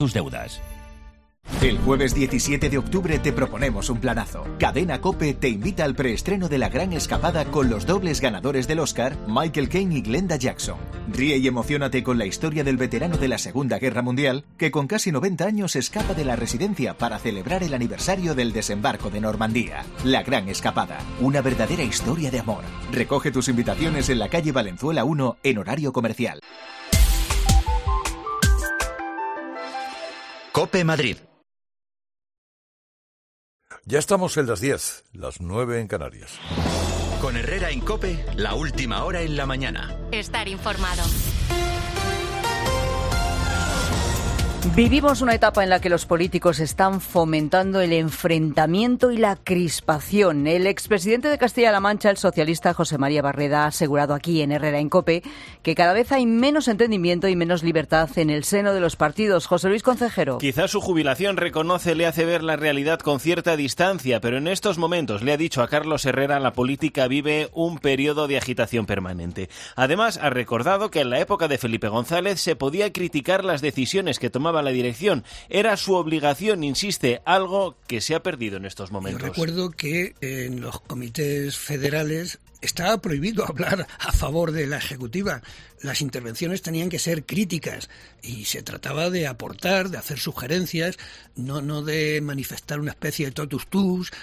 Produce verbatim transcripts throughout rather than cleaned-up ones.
tus deudas. El jueves diecisiete de octubre te proponemos un planazo. Cadena COPE te invita al preestreno de La Gran Escapada con los dobles ganadores del Oscar, Michael Caine y Glenda Jackson. Ríe y emociónate con la historia del veterano de la Segunda Guerra Mundial que con casi noventa años escapa de la residencia para celebrar el aniversario del desembarco de Normandía. La Gran Escapada, una verdadera historia de amor. Recoge tus invitaciones en la calle Valenzuela uno en horario comercial. COPE Madrid. Ya estamos en las diez, las nueve en Canarias. Con Herrera en COPE, la última hora en la mañana. Estar informado. Vivimos una etapa en la que los políticos están fomentando el enfrentamiento y la crispación. El expresidente de Castilla-La Mancha, el socialista José María Barreda, ha asegurado aquí en Herrera en COPE que cada vez hay menos entendimiento y menos libertad en el seno de los partidos. José Luis Concejero. Quizás su jubilación, reconoce, le hace ver la realidad con cierta distancia, pero en estos momentos, le ha dicho a Carlos Herrera, la política vive un periodo de agitación permanente. Además, ha recordado que en la época de Felipe González se podía criticar las decisiones que tomaba la dirección. Era su obligación, insiste, algo que se ha perdido en estos momentos. Yo recuerdo que en los comités federales estaba prohibido hablar a favor de la ejecutiva. Las intervenciones tenían que ser críticas y se trataba de aportar, de hacer sugerencias, no, no de manifestar una especie de totus tus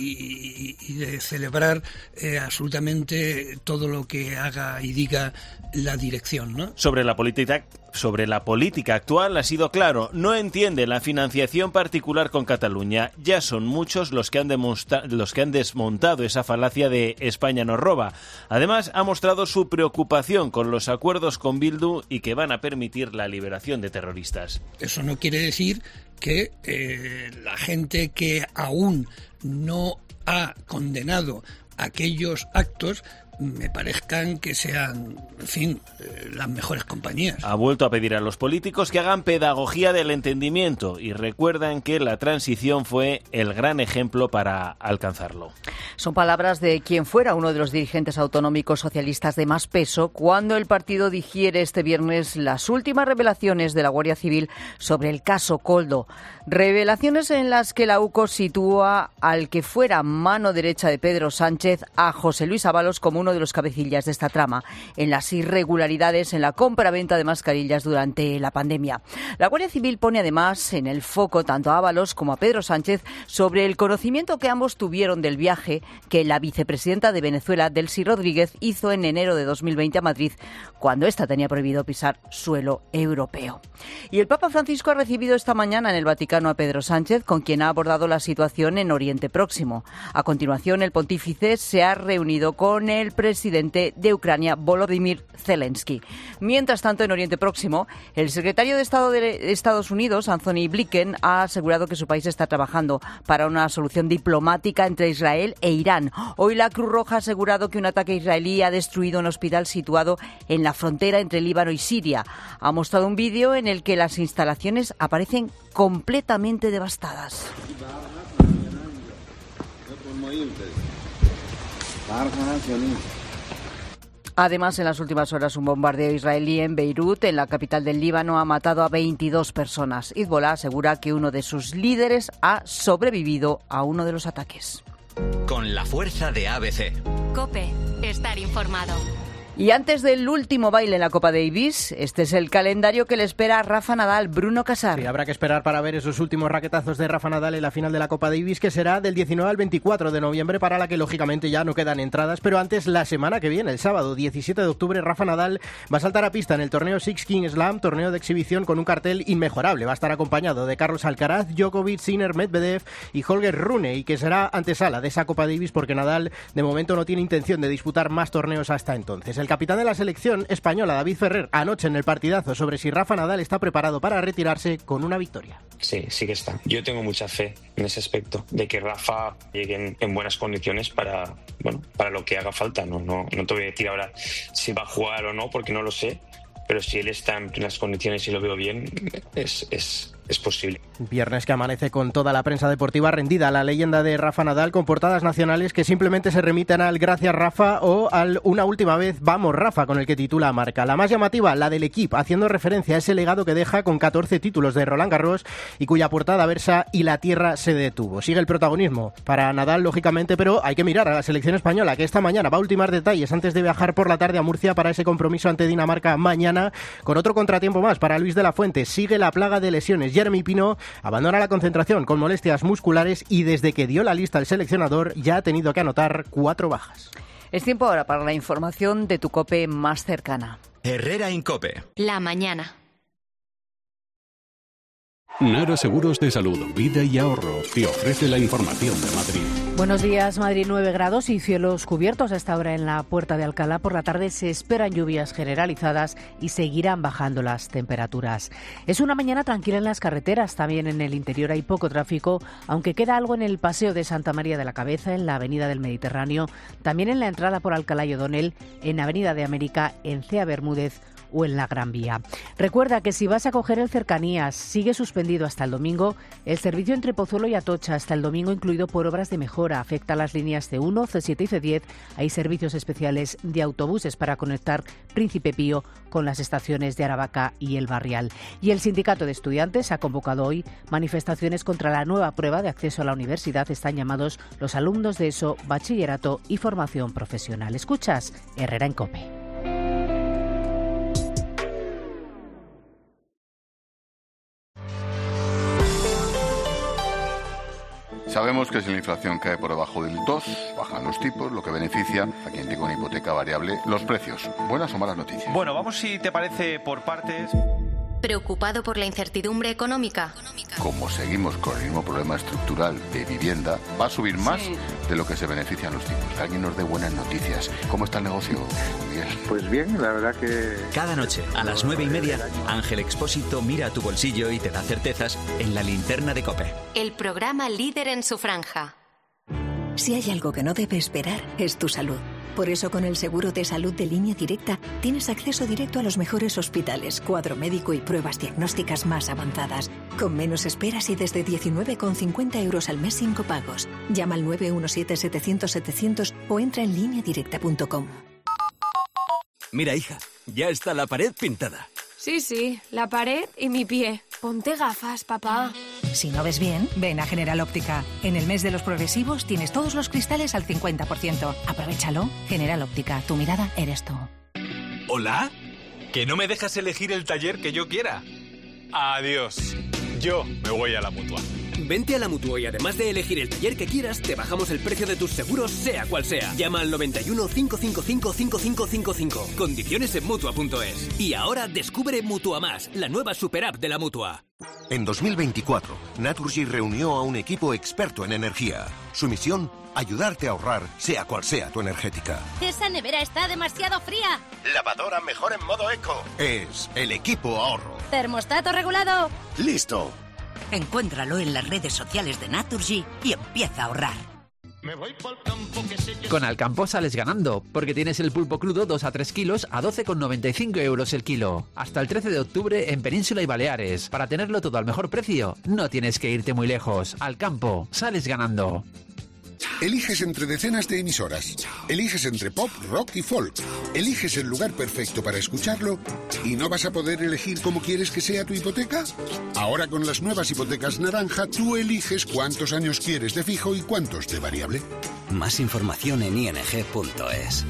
y, y de celebrar eh, absolutamente todo lo que haga y diga la dirección, ¿no? Sobre la política, sobre la política actual ha sido claro, no entiende la financiación particular con Cataluña. Ya son muchos los que han demonstra- los que han desmontado esa falacia de España nos roba. Además, ha mostrado su preocupación con los acuerdos con Bildu y que van a permitir la liberación de terroristas. Eso no quiere decir que eh, la gente que aún no ha condenado aquellos actos me parezcan que sean, en fin, eh, las mejores compañías. Ha vuelto a pedir a los políticos que hagan pedagogía del entendimiento y recuerdan que la transición fue el gran ejemplo para alcanzarlo. Son palabras de quien fuera uno de los dirigentes autonómicos socialistas de más peso cuando el partido digiere este viernes las últimas revelaciones de la Guardia Civil sobre el caso Koldo. Revelaciones en las que la U C O sitúa al que fuera mano derecha de Pedro Sánchez, a José Luis Ábalos, como uno de los cabecillas de esta trama en las irregularidades en la compra-venta de mascarillas durante la pandemia. La Guardia Civil pone además en el foco tanto a Ábalos como a Pedro Sánchez sobre el conocimiento que ambos tuvieron del viaje que la vicepresidenta de Venezuela, Delcy Rodríguez, hizo en enero de dos mil veinte a Madrid, cuando ésta tenía prohibido pisar suelo europeo. Y el Papa Francisco ha recibido esta mañana en el Vaticano a Pedro Sánchez, con quien ha abordado la situación en Oriente Próximo. A continuación, el pontífice se ha reunido con el presidente de Ucrania, Volodymyr Zelensky. Mientras tanto, en Oriente Próximo, el secretario de Estado de Estados Unidos, Anthony Blinken, ha asegurado que su país está trabajando para una solución diplomática entre Israel e Irán. Hoy la Cruz Roja ha asegurado que un ataque israelí ha destruido un hospital situado en la frontera entre Líbano y Siria. Ha mostrado un vídeo en el que las instalaciones aparecen completamente devastadas. Además, en las últimas horas, un bombardeo israelí en Beirut, en la capital del Líbano, ha matado a veintidós personas. Hezbollah asegura que uno de sus líderes ha sobrevivido a uno de los ataques. Con la fuerza de A B C. COPE. Estar informado. Y antes del último baile en la Copa Davis, este es el calendario que le espera a Rafa Nadal. Bruno Casar. Sí, habrá que esperar para ver esos últimos raquetazos de Rafa Nadal en la final de la Copa Davis, que será del diecinueve al veinticuatro de noviembre, para la que lógicamente ya no quedan entradas. Pero antes, la semana que viene, el sábado diecisiete de octubre, Rafa Nadal va a saltar a pista en el torneo Six King Slam, torneo de exhibición con un cartel inmejorable. Va a estar acompañado de Carlos Alcaraz, Djokovic, Sinner, Medvedev y Holger Rune, y que será antesala de esa Copa Davis porque Nadal de momento no tiene intención de disputar más torneos hasta entonces. El capitán de la selección española, David Ferrer, anoche en el partidazo sobre si Rafa Nadal está preparado para retirarse con una victoria. Sí, sí que está. Yo tengo mucha fe en ese aspecto, de que Rafa llegue en, en buenas condiciones para, bueno, para lo que haga falta. No, no, no te voy a decir ahora si va a jugar o no, porque no lo sé, pero si él está en plenas condiciones y lo veo bien, es, es, es posible. Viernes que amanece con toda la prensa deportiva rendida. La leyenda de Rafa Nadal con portadas nacionales que simplemente se remiten al Gracias Rafa o al Una última vez Vamos Rafa, con el que titula Marca. La más llamativa, la del equipo, haciendo referencia a ese legado que deja con catorce títulos de Roland Garros y cuya portada versa "Y la tierra se detuvo". Sigue el protagonismo para Nadal, lógicamente, pero hay que mirar a la selección española, que esta mañana va a ultimar detalles antes de viajar por la tarde a Murcia para ese compromiso ante Dinamarca mañana, con otro contratiempo más para Luis de la Fuente. Sigue la plaga de lesiones. Jeremy Pino abandona la concentración con molestias musculares y desde que dio la lista el seleccionador ya ha tenido que anotar cuatro bajas. Es tiempo ahora para la información de tu COPE más cercana. Herrera Incope. La mañana. Nara Seguros de Salud, Vida y Ahorro te ofrece la información de Madrid. Buenos días, Madrid, nueve grados y cielos cubiertos a esta hora en la Puerta de Alcalá. Por la tarde se esperan lluvias generalizadas y seguirán bajando las temperaturas. Es una mañana tranquila en las carreteras, también en el interior hay poco tráfico, aunque queda algo en el Paseo de Santa María de la Cabeza, en la Avenida del Mediterráneo, también en la entrada por Alcalá y O'Donnell, en Avenida de América, en Cea Bermúdez o en la Gran Vía. Recuerda que si vas a coger el Cercanías, sigue suspendido hasta el domingo el servicio entre Pozuelo y Atocha, hasta el domingo incluido por obras de mejora. Afecta a las líneas C uno, C siete y C diez. Hay servicios especiales de autobuses para conectar Príncipe Pío con las estaciones de Aravaca y El Barrial. Y el Sindicato de Estudiantes ha convocado hoy manifestaciones contra la nueva prueba de acceso a la universidad. Están llamados los alumnos de ESO, bachillerato y formación profesional. Escuchas Herrera en COPE. Sabemos que si la inflación cae por debajo del dos, bajan los tipos, lo que beneficia a quien tenga una hipoteca variable. Los precios, ¿buenas o malas noticias? Bueno, vamos, si te parece, por partes. ¿Preocupado por la incertidumbre económica? Como seguimos con el mismo problema estructural de vivienda, va a subir más Sí. de lo que se benefician los tipos. Que alguien nos dé buenas noticias. ¿Cómo está el negocio, Miguel? Pues bien, la verdad que... Cada noche, a las nueve y media, Ángel Expósito mira a tu bolsillo y te da certezas en la linterna de COPE. El programa líder en su franja. Si hay algo que no debe esperar, es tu salud. Por eso, con el seguro de salud de Línea Directa, tienes acceso directo a los mejores hospitales, cuadro médico y pruebas diagnósticas más avanzadas, con menos esperas y desde diecinueve con cincuenta euros al mes sin copagos. Llama al nueve uno siete, setecientos, setecientos o entra en línea directa punto com. Mira, hija, ya está la pared pintada. Sí, sí, la pared y mi pie. Ponte gafas, papá. Si no ves bien, ven a General Óptica. En el mes de los progresivos tienes todos los cristales al cincuenta por ciento. Aprovechalo. General Óptica, tu mirada eres tú. ¿Hola? ¿Que no me dejas elegir el taller que yo quiera? Adiós. Yo me voy a la Mutua. Vente a la Mutua y además de elegir el taller que quieras, te bajamos el precio de tus seguros, sea cual sea. Llama al noventa y uno, cinco cinco cinco, cinco cinco cinco cinco. Condiciones en Mutua punto es. Y ahora descubre Mutua Más, la nueva super app de la Mutua. En dos mil veinticuatro, Naturgy reunió a un equipo experto en energía. Su misión, ayudarte a ahorrar, sea cual sea tu energética. ¡Esa nevera está demasiado fría! Lavadora mejor en modo eco. Es el equipo ahorro. ¿Termostato regulado? ¡Listo! Encuéntralo en las redes sociales de Naturgy y empieza a ahorrar. Con Alcampo sales ganando, porque tienes el pulpo crudo dos a tres kilos a doce con noventa y cinco euros el kilo. Hasta el trece de octubre en Península y Baleares. Para tenerlo todo al mejor precio, no tienes que irte muy lejos. Alcampo, sales ganando. Eliges entre decenas de emisoras. Eliges entre pop, rock y folk. Eliges el lugar perfecto para escucharlo y no vas a poder elegir cómo quieres que sea tu hipoteca. Ahora con las nuevas hipotecas naranja, tú eliges cuántos años quieres de fijo y cuántos de variable. Más información en i n g punto es.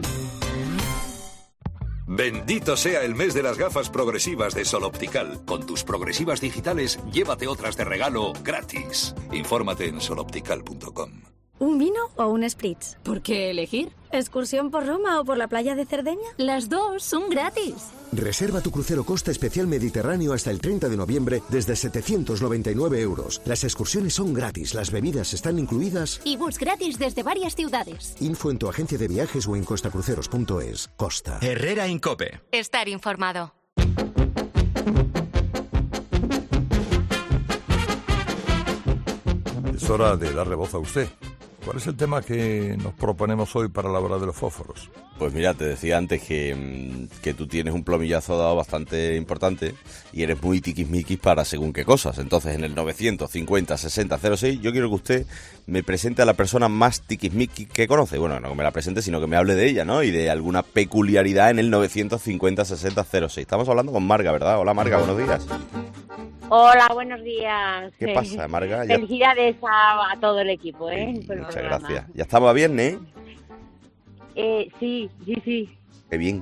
Bendito sea el mes de las gafas progresivas de Sol Optical. Con tus progresivas digitales, llévate otras de regalo gratis. Infórmate en sol optical punto com. ¿Un vino o un spritz? ¿Por qué elegir? ¿Excursión por Roma o por la playa de Cerdeña? Las dos son gratis. Reserva tu crucero Costa Especial Mediterráneo hasta el treinta de noviembre desde setecientos noventa y nueve euros. Las excursiones son gratis, las bebidas están incluidas. Y bus gratis desde varias ciudades. Info en tu agencia de viajes o en costacruceros punto es. Costa. Herrera Incope. Estar informado. Es hora de darle voz a usted. ¿Cuál es el tema que nos proponemos hoy para la hora de los fósforos? Pues mira, te decía antes que, que tú tienes un plomillazo dado bastante importante y eres muy tiquismiquis para según qué cosas. Entonces, en el novecientos cincuenta sesenta cero seis, yo quiero que usted me presente a la persona más tiquismiquis que conoce. Bueno, no que me la presente, sino que me hable de ella, ¿no? Y de alguna peculiaridad en el novecientos cincuenta sesenta cero seis. Estamos hablando con Marga, ¿verdad? Hola, Marga, buenos días. Hola, buenos días. ¿Qué pasa, Marga? Ya... Felicidades a, a todo el equipo, ¿eh? Sí, muchas gracias. Ya estamos a viernes, ¿eh? Eh, sí, sí, sí. Qué bien.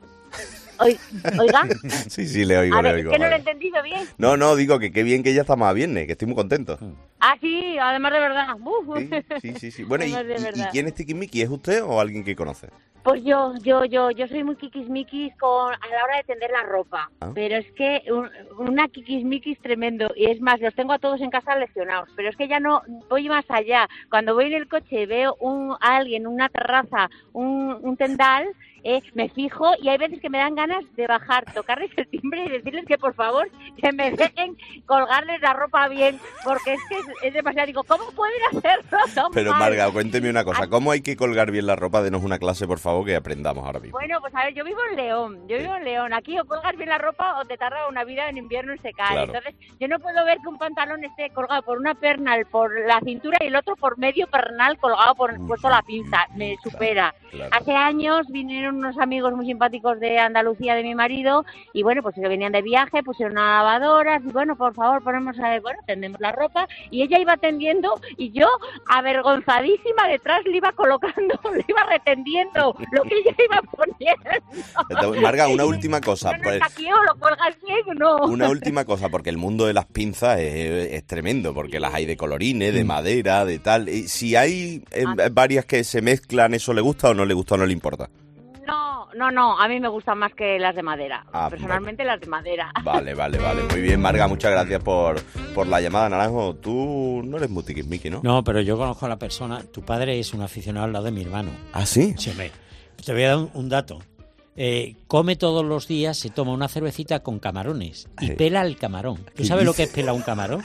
¿Oiga? Sí, sí, le oigo, a ver, le oigo. ¿es que no lo he entendido bien? No, no, digo que qué bien que ya estamos a viernes, que estoy muy contento. Ah, sí, además de verdad. Uh. Sí, sí, sí, sí. Bueno, ¿y, de y, ¿y quién es tiquismiquis? ¿Es usted o alguien que conoce? Pues yo, yo, yo, yo soy muy kikismiquis con, a la hora de tender la ropa, ¿ah? Pero es que un, una kikismiquis tremendo, y es más, los tengo a todos en casa lesionados, pero es que ya no voy más allá. Cuando voy en el coche y veo un, a alguien, una terraza, un, un tendal, eh, me fijo y hay veces que me dan ganas de bajar, tocarles el timbre y decirles que por favor que me dejen colgarles la ropa bien, porque es que es, es demasiado. Digo, ¿cómo pueden hacerlo tan Pero mal? Marga, cuénteme una cosa, ¿cómo hay que colgar bien la ropa? Denos una clase, por favor, que aprendamos ahora mismo. Bueno, pues a ver, yo vivo en León, yo vivo en León. Aquí o colgas bien la ropa o te tarda una vida en invierno en secar. Claro. Entonces, yo no puedo ver que un pantalón esté colgado por una pernal por la cintura y el otro por medio pernal colgado por puesto la pinza. Me supera. Claro. Hace años vinieron unos amigos muy simpáticos de Andalucía de mi marido y bueno, pues ellos venían de viaje, pusieron una lavadora y bueno, por favor, ponemos a, bueno, tendemos la ropa y ella iba tendiendo y yo, avergonzadísima, detrás le iba colocando, le iba retendiendo lo que ella iba poniendo. Marga, una última cosa. No, no, pues, aquí o lo cuelgas bien, no. Una última cosa, porque el mundo de las pinzas es, es tremendo, porque las hay de colorines, de madera, de tal. Y si hay eh, varias que se mezclan, ¿eso le gusta o no le gusta o no le importa? No, no, no, a mí me gustan más que las de madera. Ah, personalmente bueno. Las de madera. Vale, vale, vale. Muy bien, Marga, muchas gracias por, por la llamada, Naranjo. Tú no eres muy tiquismiqui, ¿no? No, pero yo conozco a la persona. Tu padre es un aficionado al lado de mi hermano. ¿Ah, sí? Sí, me. Te voy a dar un, un dato. Eh, come todos los días, se toma una cervecita con camarones y Ay. pela el camarón. ¿Tú sabes lo que es pelar un camarón?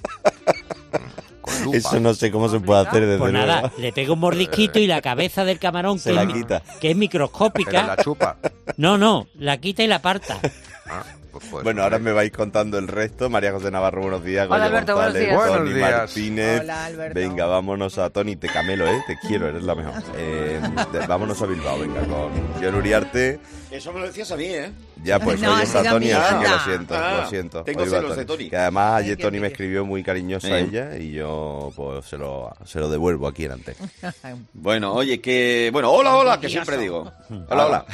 Eso no sé cómo se puede hacer desde Pues nada, luego. le pega un mordisquito y la cabeza del camarón, se que, la es, quita. que es microscópica. Pero la chupa. No, no, la quita y la aparta. Ah, pues pues, bueno, ahora me vais contando el resto. María José Navarro, buenos días. Hola, Alberto, González, buenos días. Tony Buenos días. Martínez. Hola, Alberto. Venga, vámonos a Tony. Te camelo, ¿eh? Te quiero, eres la mejor. Eh, de, vámonos a Bilbao, venga, con John Uriarte. Eso me lo decías a mí, ¿eh? Ya, pues No, hoy está Tony, así que lo siento, Ah, lo siento. tengo Hoy va celos de Tony. Que además ayer Ay, Tony qué me envidia. escribió muy cariñosa a Sí. ella y yo pues se lo, se lo devuelvo aquí en Antena. Bueno, oye, que... Bueno, hola, hola, que siempre digo. Hola, hola.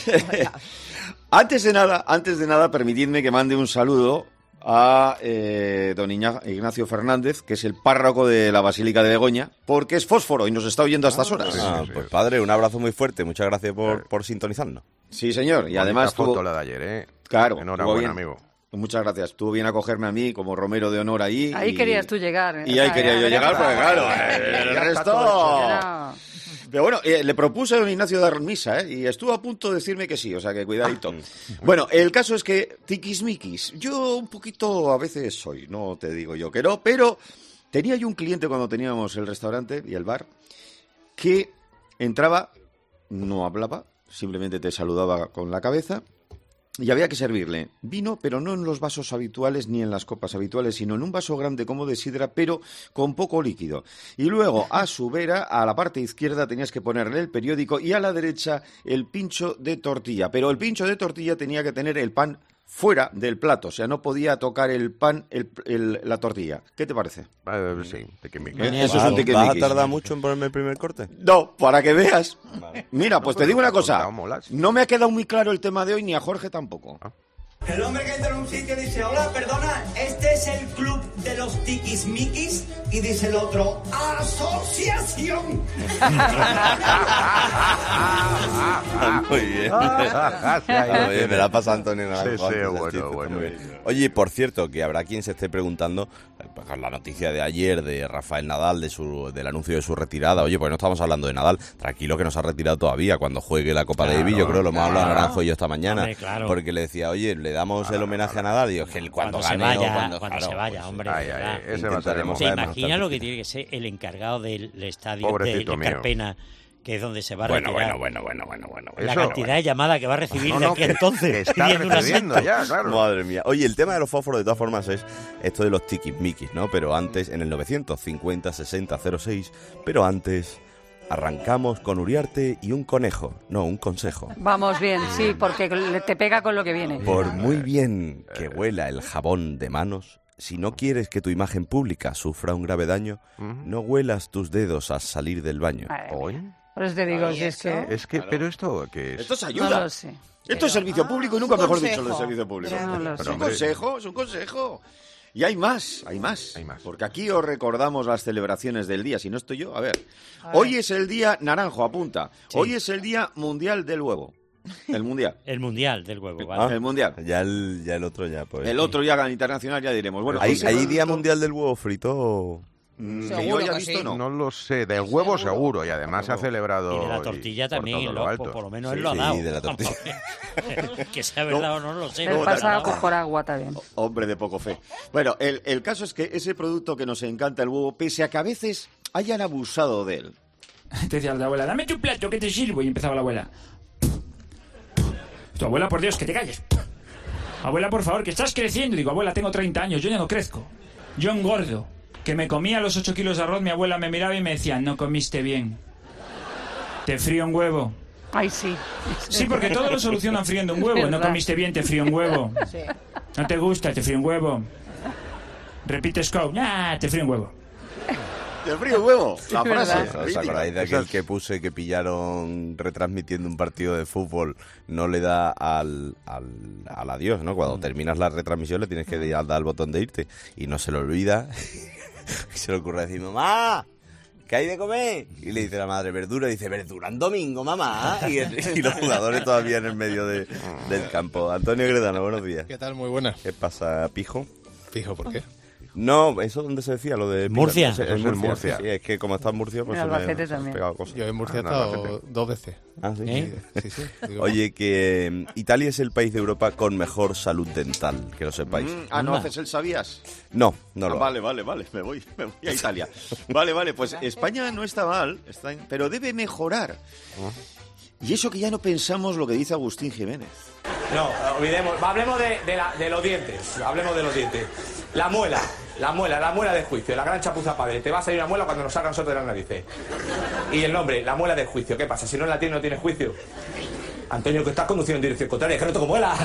Antes de nada, antes de nada, permitidme que mande un saludo a eh, don Iña- Ignacio Fernández, que es el párroco de la Basílica de Begoña, porque es fósforo y nos está oyendo a estas horas. Ah, pues padre, un abrazo muy fuerte. Muchas gracias por, por sintonizarnos. Sí, señor. Y bonita además foto tuvo... la de ayer, ¿eh? Claro. Enhorabuena, tuvo bien- amigo. Muchas gracias. Estuvo bien acogerme a mí como Romero de honor ahí. Ahí y... querías tú llegar. ¿eh? Y ahí O sea, quería yo ya- llegar, ya- porque claro, Ya el está resto... todo hecho. Era- Pero bueno, eh, le propuse a don Ignacio dar misa, ¿eh? Y estuvo a punto de decirme que sí, o sea que cuidadito. Bueno, el caso es que tiquismiquis, yo un poquito a veces soy, no te digo yo que no, pero tenía yo un cliente cuando teníamos el restaurante y el bar que entraba, no hablaba, simplemente te saludaba con la cabeza. Y había que servirle vino, pero no en los vasos habituales ni en las copas habituales, sino en un vaso grande como de sidra, pero con poco líquido. Y luego, a su vera, a la parte izquierda tenías que ponerle el periódico y a la derecha el pincho de tortilla. Pero el pincho de tortilla tenía que tener el pan fuera del plato, o sea, no podía tocar el pan, el, el- la tortilla. ¿Qué te parece? Eh, sí, tiquismiquis. ¿Eh? Eso es ¿Vas- un ¿Vas a tiquismiquis. tardar mucho en ponerme el primer corte? No, para que veas. Mira, pues te digo una cosa. Contado molas. No me ha quedado muy claro el tema de hoy, ni a Jorge tampoco. El hombre que entra en un sitio dice, hola, perdona, este es el club de los tiquismiquis. Y dice el otro, asociación. Muy bien. Muy bien, me la pasa Antonio Naranjo. Sí, sí, antes del bueno, chiste, bueno. muy bien. Oye, por cierto, que habrá quien se esté preguntando, eh, pues, con la noticia de ayer de Rafael Nadal, de su, del anuncio de su retirada. Oye, pues no estamos hablando de Nadal. Tranquilo que no se ha retirado todavía. Cuando juegue la Copa Claro, Davis, yo creo, lo hemos hablado claro. Naranjo y yo esta mañana. Hombre, claro. Porque le decía, oye, le damos el homenaje a Nadal. Y yo, que el cuando, Cuando se gane, vaya, o cuando, cuando claro, se vaya, pues, hombre. Ay, de ay, verdad. ese va a ser Intentaremos ¿Te además imaginas estar lo que tiene que ser el encargado del estadio Pobrecito de, de mío. Carpena? Que es donde se va a Bueno, retirar. bueno, bueno, bueno, bueno, bueno. La Eso, cantidad bueno. de llamadas que va a recibir No, de no, aquí que- entonces. que está pidiendo un recibiendo asiento. ya, claro. Madre mía. Oye, el tema de los fósforos de todas formas es esto de los tiquismiquis, ¿no? Pero antes, en el novecientos cincuenta sesenta cero seis, pero antes arrancamos con Uriarte y un conejo. No, un consejo. Vamos bien, sí, porque le- te pega con lo que viene. Por muy bien que huela el jabón de manos, si no quieres que tu imagen pública sufra un grave daño, no huelas tus dedos al salir del baño. Ay, Por eso te digo, si es que... Es que, pero esto, ¿qué es? Esto es ayuda. No lo sé. Esto es servicio público y nunca un mejor consejo. dicho lo de servicio público. Pero no lo es sé. un consejo, es un consejo. Y hay más, hay más. Hay más. Porque aquí os recordamos las celebraciones del día. Si no estoy yo, a ver. A Hoy ver. es el día naranjo, apunta. Sí. Hoy es el día mundial del huevo. El mundial. El mundial del huevo, Ah, ¿vale? El mundial. Ya el, ya el otro ya, pues. El otro ya internacional ya diremos. Bueno, ¿Hay, pues, hay ese día producto- mundial del huevo frito? Mm, que yo haya visto, no. No lo sé, del huevo seguro, y además se ha celebrado... Y de la tortilla por también, todo lo- lo alto. por, por lo menos Sí, él lo ha sí, dado. de la tortilla. Que sea verdad o no, no lo sé. El pero pasa lo ha dado. por agua también. Hombre de poco fe. Bueno, el, el caso es que ese producto que nos encanta, el huevo, pese a que a veces hayan abusado de él. Te decía la abuela, dame tu plato que te sirvo. Y empezaba la abuela. Tu abuela, por Dios, que te calles. Abuela, por favor, que estás creciendo. Digo, abuela, tengo treinta años, yo ya no crezco. Yo engordo. Que me comía los ocho kilos de arroz, mi abuela me miraba y me decía, no comiste bien. Te frío un huevo. Ay, sí. Sí, porque todo lo solucionan friendo un huevo. No ¿Verdad? comiste bien, te frío un huevo. Sí. No te gusta, te frío un huevo. Repite scope, ah, te frío un huevo. Te frío un huevo. La ¿Os- frase. ¿Os acordáis de aquel que puse que pillaron retransmitiendo un partido de fútbol? No le da al, al, al adiós, ¿no? Cuando terminas la retransmisión le tienes que dar al botón de irte. Y no se le olvida. Y se le ocurre decir, mamá, ¿qué hay de comer? Y le dice la madre, verdura. Y dice, verdura en domingo, mamá. Y, el- y los jugadores todavía en el medio de- del campo. Antonio Gredano, buenos días. ¿Qué tal? Muy buenas. ¿Qué pasa, pijo? Pijo, ¿por qué? No, eso donde se decía, lo de... Murcia. Sí, Eso es en en Murcia. Murcia. Sí, es que como está en Murcia, pues En se me, Albacete se me han también. pegado cosas. Yo en Murcia he Ah, estado Albacete. dos veces. Ah, sí. ¿Eh? Sí, sí. Digo, Oye, que eh, Italia es el país de Europa con mejor salud dental, que lo sepáis. Mm, ah, ¿no haces el sabías? No, no Ah, lo vale, vale, vale, me voy, me voy a Italia. Vale, vale, pues España no está mal, está en- pero debe mejorar. Y eso que ya no pensamos lo que dice Agustín Jiménez. No, olvidemos, hablemos de, de la- de los dientes, hablemos de los dientes. La muela, la muela, la muela del juicio, la gran chapuza padre. Te va a salir una muela cuando nos salgan nosotros de las narices. Y el nombre, la muela del juicio. ¿Qué pasa? Si no la tienes, no tienes juicio. Antonio, que estás conduciendo en dirección contraria, es que no tengo muela.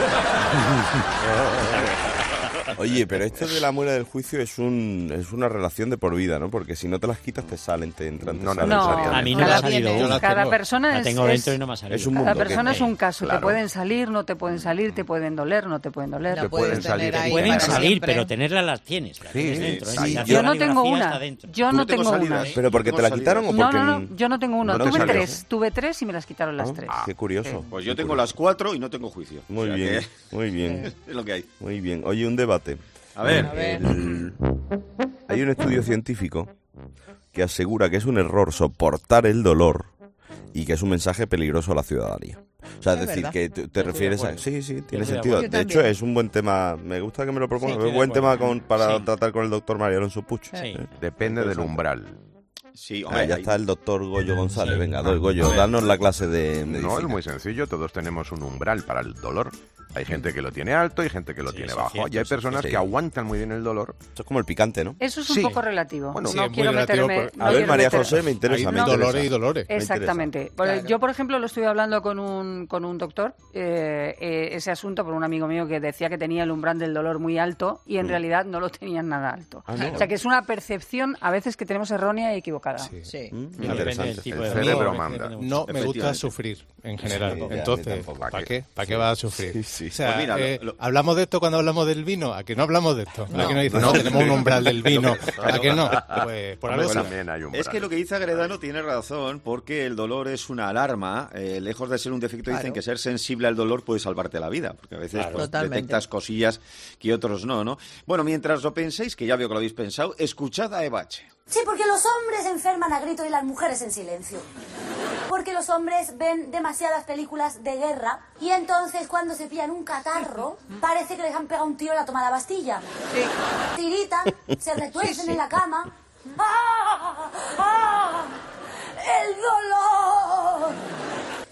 Oye, pero esto de la muela del juicio es un es una relación de por vida, ¿no? Porque si no te las quitas te salen, te entran, te No salen. necesariamente. A mí no me ha Cada, salido una. cada persona La es, tengo es- dentro y no me ha salido. Es un cada mundo que- persona es un caso. Claro. Te pueden salir, no te pueden salir, te pueden doler, no te pueden doler. Te pueden salir. Pueden para salir, siempre. pero tenerlas las tienes. Las Sí, tienes sí, dentro, ¿eh? sí. Si te Yo hacen no la tengo radiografía, una. está dentro. Yo Tú no tengo tengo una. salidas. ¿Pero porque te la quitaron o No, porque...? no, no, yo no tengo una. ¿No te Tuve salió? tres, tuve tres y me las quitaron las tres. Qué curioso. Pues yo tengo las cuatro y no tengo juicio. Muy O sea bien, que- muy bien. Es lo que hay. Muy bien. Oye, un debate. A ver. A ver. El- Hay un estudio científico que asegura que es un error soportar el dolor y que es un mensaje peligroso a la ciudadanía. O sea, es Es decir, verdad. que te, te Estoy de refieres a... acuerdo. Sí, sí, tiene estoy de sentido. acuerdo. De Yo hecho, también. es un buen tema. Me gusta que me lo propongas. Sí, es un estoy de buen tema acuerdo. con, para Sí. tratar con el doctor María Alonso Puch. Sí. ¿Eh? Depende del umbral. Sí, Ah, hombre, ya hay- está el doctor Goyo González. Venga, doy, Goyo, danos la clase de medicina. No, es muy sencillo, todos tenemos un umbral para el dolor. Hay gente que lo tiene alto, hay gente que lo Sí, tiene eso es bajo. cierto, y hay eso es personas cierto. que aguantan muy bien el dolor. Esto es como el picante, ¿no? Eso es un Sí. poco relativo. Bueno, no sí, es muy quiero relativo meterme. por- no A ver, quiero María meter- José, me interesa. Hay me dolores interesa. y dolores. Me interesa. Exactamente. Bueno, yo, por ejemplo, lo estuve hablando con un, con un doctor, eh, eh, ese asunto, por un amigo mío que decía que tenía el umbral del dolor muy alto y en Mm. realidad no lo tenían nada alto. Ah, ¿no? O sea, que es una percepción a veces que tenemos errónea y equivocada. Sí. Mm, Depende interesante. del tipo El de cerebro dolor. manda. No me gusta Efectivamente. sufrir en general. Sí, ya, Entonces, a mí tampoco. ¿para qué? ¿Para qué vas a sufrir? Sí, sí. O sea, Pues mira, lo- eh, lo- hablamos de esto cuando hablamos del vino. ¿A que no hablamos de esto? ¿A No. que no dices, No. no, tenemos un umbral del vino? ¿A que no? Pues por Hombre, algo será. también hay umbral. Es que lo que dice Agredano tiene razón, porque el dolor es una alarma. Eh, lejos de ser un defecto, dicen Claro. que ser sensible al dolor puede salvarte la vida, porque a veces Claro. pues, Totalmente. detectas cosillas que otros no, ¿no? Bueno, mientras lo penséis, que ya veo que lo habéis pensado, escuchad a Ebache. Sí, porque los hombres enferman a grito y las mujeres en silencio. Porque los hombres ven demasiadas películas de guerra y entonces cuando se pillan un catarro parece que les han pegado un tiro en la toma de la Bastilla. Tiritan, se retuercen en la cama. ¡Ah! ¡Ah! ¡El dolor!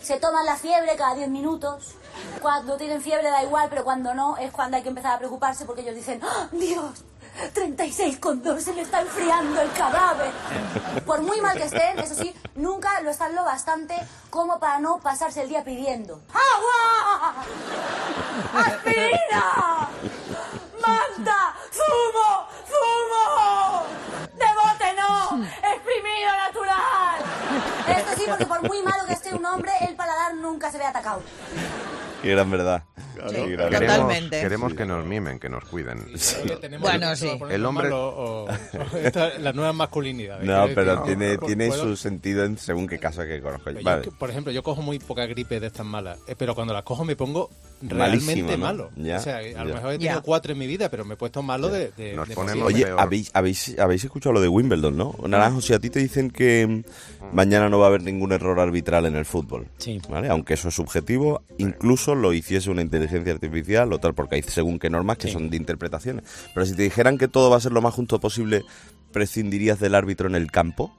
se toman la fiebre cada diez minutos. Cuando tienen fiebre da igual, pero cuando no es cuando hay que empezar a preocuparse porque ellos dicen, ¡oh, Dios! treinta y seis coma dos, se me está enfriando el cadáver. Por muy mal que estén, eso sí, nunca lo están lo bastante como para no pasarse el día pidiendo ¡agua! ¡Aspirina! ¡Manta! ¡Zumo! ¡Zumo! ¡De bote no! ¡Exprimido natural! Esto sí, porque por muy malo que esté un hombre, el paladar nunca se ve atacado. Qué gran verdad. Sí, Qué gran queremos totalmente. queremos Sí. que nos mimen, que nos cuiden. Bueno, sí. El hombre... O, o, esta, la nueva masculinidad. No, ¿Qué pero decir? tiene, ¿Puedo? tiene su sentido en según qué caso que conozco. Yo, Vale. por ejemplo, yo cojo muy poca gripe de estas malas, eh, pero cuando las cojo me pongo realmente Malísimo, ¿no? malo. Ya, o sea, a ya. lo mejor he tenido Ya. cuatro en mi vida, pero me he puesto malo de, de, Nos de ponemos- motivo. Oye, peor. ¿habéis, habéis, habéis escuchado lo de Wimbledon, ¿no? Naranjo, si a ti te dicen que mm, mañana no va a haber ningún error arbitral en el fútbol, Sí. ¿vale? Aunque eso es subjetivo, incluso lo hiciese una inteligencia artificial o tal, porque hay según qué normas que Sí. son de interpretaciones. Pero si te dijeran que todo va a ser lo más justo posible, ¿prescindirías del árbitro en el campo?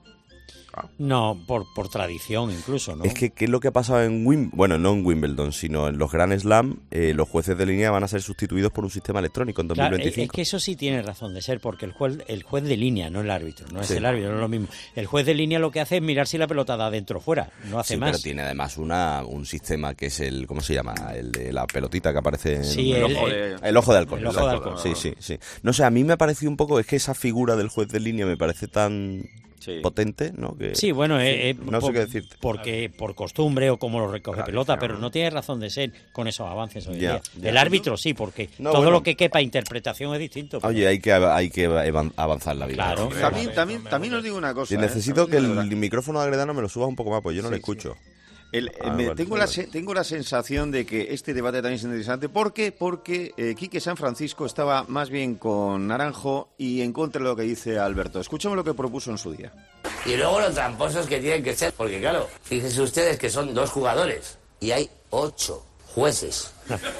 No, por, por tradición incluso, ¿no? Es que, ¿qué es lo que ha pasado en Wimbledon? Bueno, no en Wimbledon, sino en los Grand Slam, eh, los jueces de línea van a ser sustituidos por un sistema electrónico en Claro, es, es dos mil veinticinco. que eso sí tiene razón de ser, porque el juez, el juez de línea, no el árbitro, no es Sí. el árbitro, no es lo mismo. El juez de línea lo que hace es mirar si la pelota da adentro o fuera, no hace Sí, más. pero tiene además una, un sistema que es el, ¿cómo se llama? El de la pelotita que aparece en Sí, el, el- ojo el- de, el ojo de halcón. el ojo de exacto. halcón. Sí, sí, sí. No sé, a mí me ha parecido un poco, es que esa figura del juez de línea me parece tan potente, ¿no? Que, Sí, bueno, eh, eh, no sé por- qué decirte. porque por costumbre o como lo recoge pelota, pero no tiene razón de ser con esos avances hoy en Ya, día. ya. El árbitro sí, porque No, todo bueno. lo que quepa interpretación es distinto. Oye, hay que, hay que evan- avanzar la vida. Claro. También, también, también os digo una cosa. Y ¿eh? necesito que También el, os digo una- micrófono de Agredano me lo subas un poco más, pues yo no Sí, le sí. escucho. El- el- Ah, me- vale, tengo, vale. la, se- tengo la sensación de que este debate también es interesante. ¿Por qué? Porque eh, Quique San Francisco estaba más bien con Naranjo y en contra de lo que dice Alberto. Escuchemos lo que propuso en su día. Y luego los tramposos que tienen que ser, porque claro, fíjense ustedes que son dos jugadores y hay ocho jueces.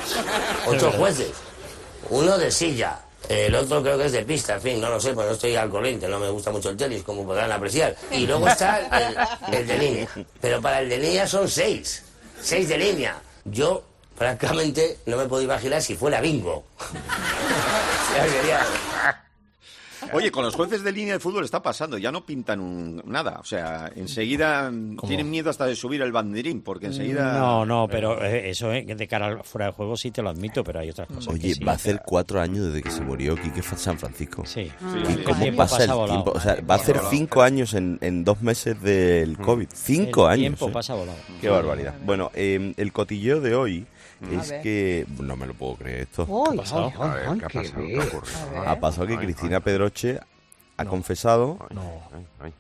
Ocho jueces. Uno de silla, el otro creo que es de pista, en fin, no lo sé, porque no estoy al corriente, no me gusta mucho el tenis, como podrán apreciar. Y luego está el, el de línea. Pero para el de línea son seis. Seis de línea. Yo, francamente, no me puedo imaginar si fuera bingo. Ya sería- Oye, con los jueces de línea de fútbol está pasando, ya no pintan un- nada. O sea, enseguida mm, tienen miedo hasta de subir el banderín, porque enseguida... No, no, pero eh, eso eh, de cara al fuera de juego sí te lo admito, pero hay otras cosas. Oye, que sí. va a hacer cuatro años desde que se murió Quique San Francisco. Sí. ¿Y Sí, cómo el tiempo pasa pasa el volado. tiempo? O sea, va a hacer cinco años en, en dos meses del COVID. Cinco El años. tiempo ¿eh? pasa volado. Qué barbaridad. Bueno, eh, el cotilleo de hoy A es ver. que... No me lo puedo creer esto. Uy, ¿Qué ha pasado? ay, ay, A ver, ay, ¿qué ha qué pasado? bien. ¿Qué ha ocurrido? A ver. Ha pasado que Ay, Cristina Pedroche ha confesado... Ay,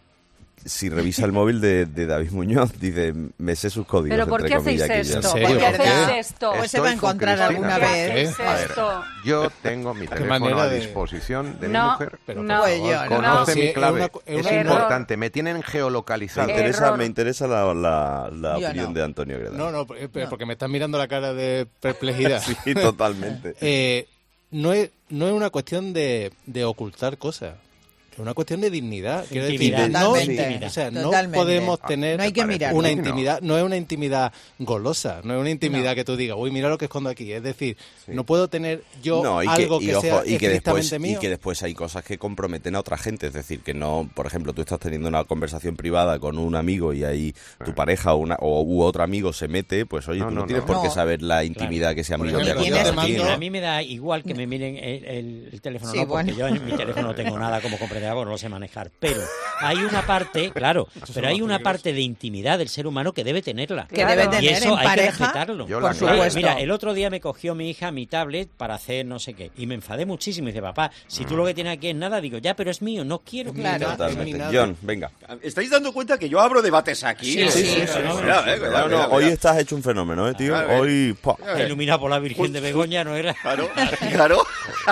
Si revisa el móvil de, de David Muñoz, dice, me sé sus códigos. ¿Pero por entre qué hacéis comillas, que ya- esto? ¿Por qué hacéis esto? Pues se va a encontrar alguna vez. ¿Qué es A ver, esto? yo tengo mi teléfono manera a de- disposición de mi No, mujer. Pero, no. Pues yo, conoce no. mi Sí, clave. es una- es es una- importante. Me tienen geolocalizado. Me interesa, me interesa la, la, la Yo opinión no. de Antonio Gredano. No, no, eh, pero porque me estás mirando la cara de perplejidad. Sí, totalmente. Eh, no, es, no es una cuestión de, de ocultar cosas. Es una cuestión de dignidad. Quiero decir, Intimidad. no, Totalmente, o sea, no totalmente. podemos tener No hay que mirar. una No. intimidad. No es una intimidad golosa. No es una intimidad que tú digas, uy, mira lo que escondo aquí. Es decir, no puedo tener yo No, y algo que, que, y ojo, sea y que después estrictamente y mío. que después hay cosas que comprometen a otra gente, es decir, que no, por ejemplo, tú estás teniendo una conversación privada con un amigo y ahí tu pareja o, una, o u otro amigo se mete, pues oye, No, tú no, no, tienes no. por qué No. saber la intimidad que ese amigo te ha Tienes- contado a ti, ¿no? A mí me da igual que me miren el, el- el teléfono, Sí, no, porque bueno. yo en mi teléfono no tengo nada como comprender, no lo sé manejar. Pero hay una parte, claro, pero hay una parte de intimidad del ser humano que debe tenerla. Que debe tener y eso en hay que pareja, respetarlo. Yo por la clave- supuesto. Mira, el otro día me cogió mi hija mi tablet para hacer no sé qué y me enfadé muchísimo. Y dice, papá, si tú lo que tienes aquí es nada, digo, ya, pero es mío, no quiero que Claro. me- Totalmente. John, venga. ¿Estáis dando cuenta que yo abro debates aquí? Sí, sí, sí, Cuidado, sí. eh, cuidado, No, no, cuidado, hoy cuidado. estás hecho un fenómeno, ¿eh, tío? A ver. Hoy... ¡pua! A ver. Iluminado por la Virgen de Begoña, ¿no era? Claro, claro.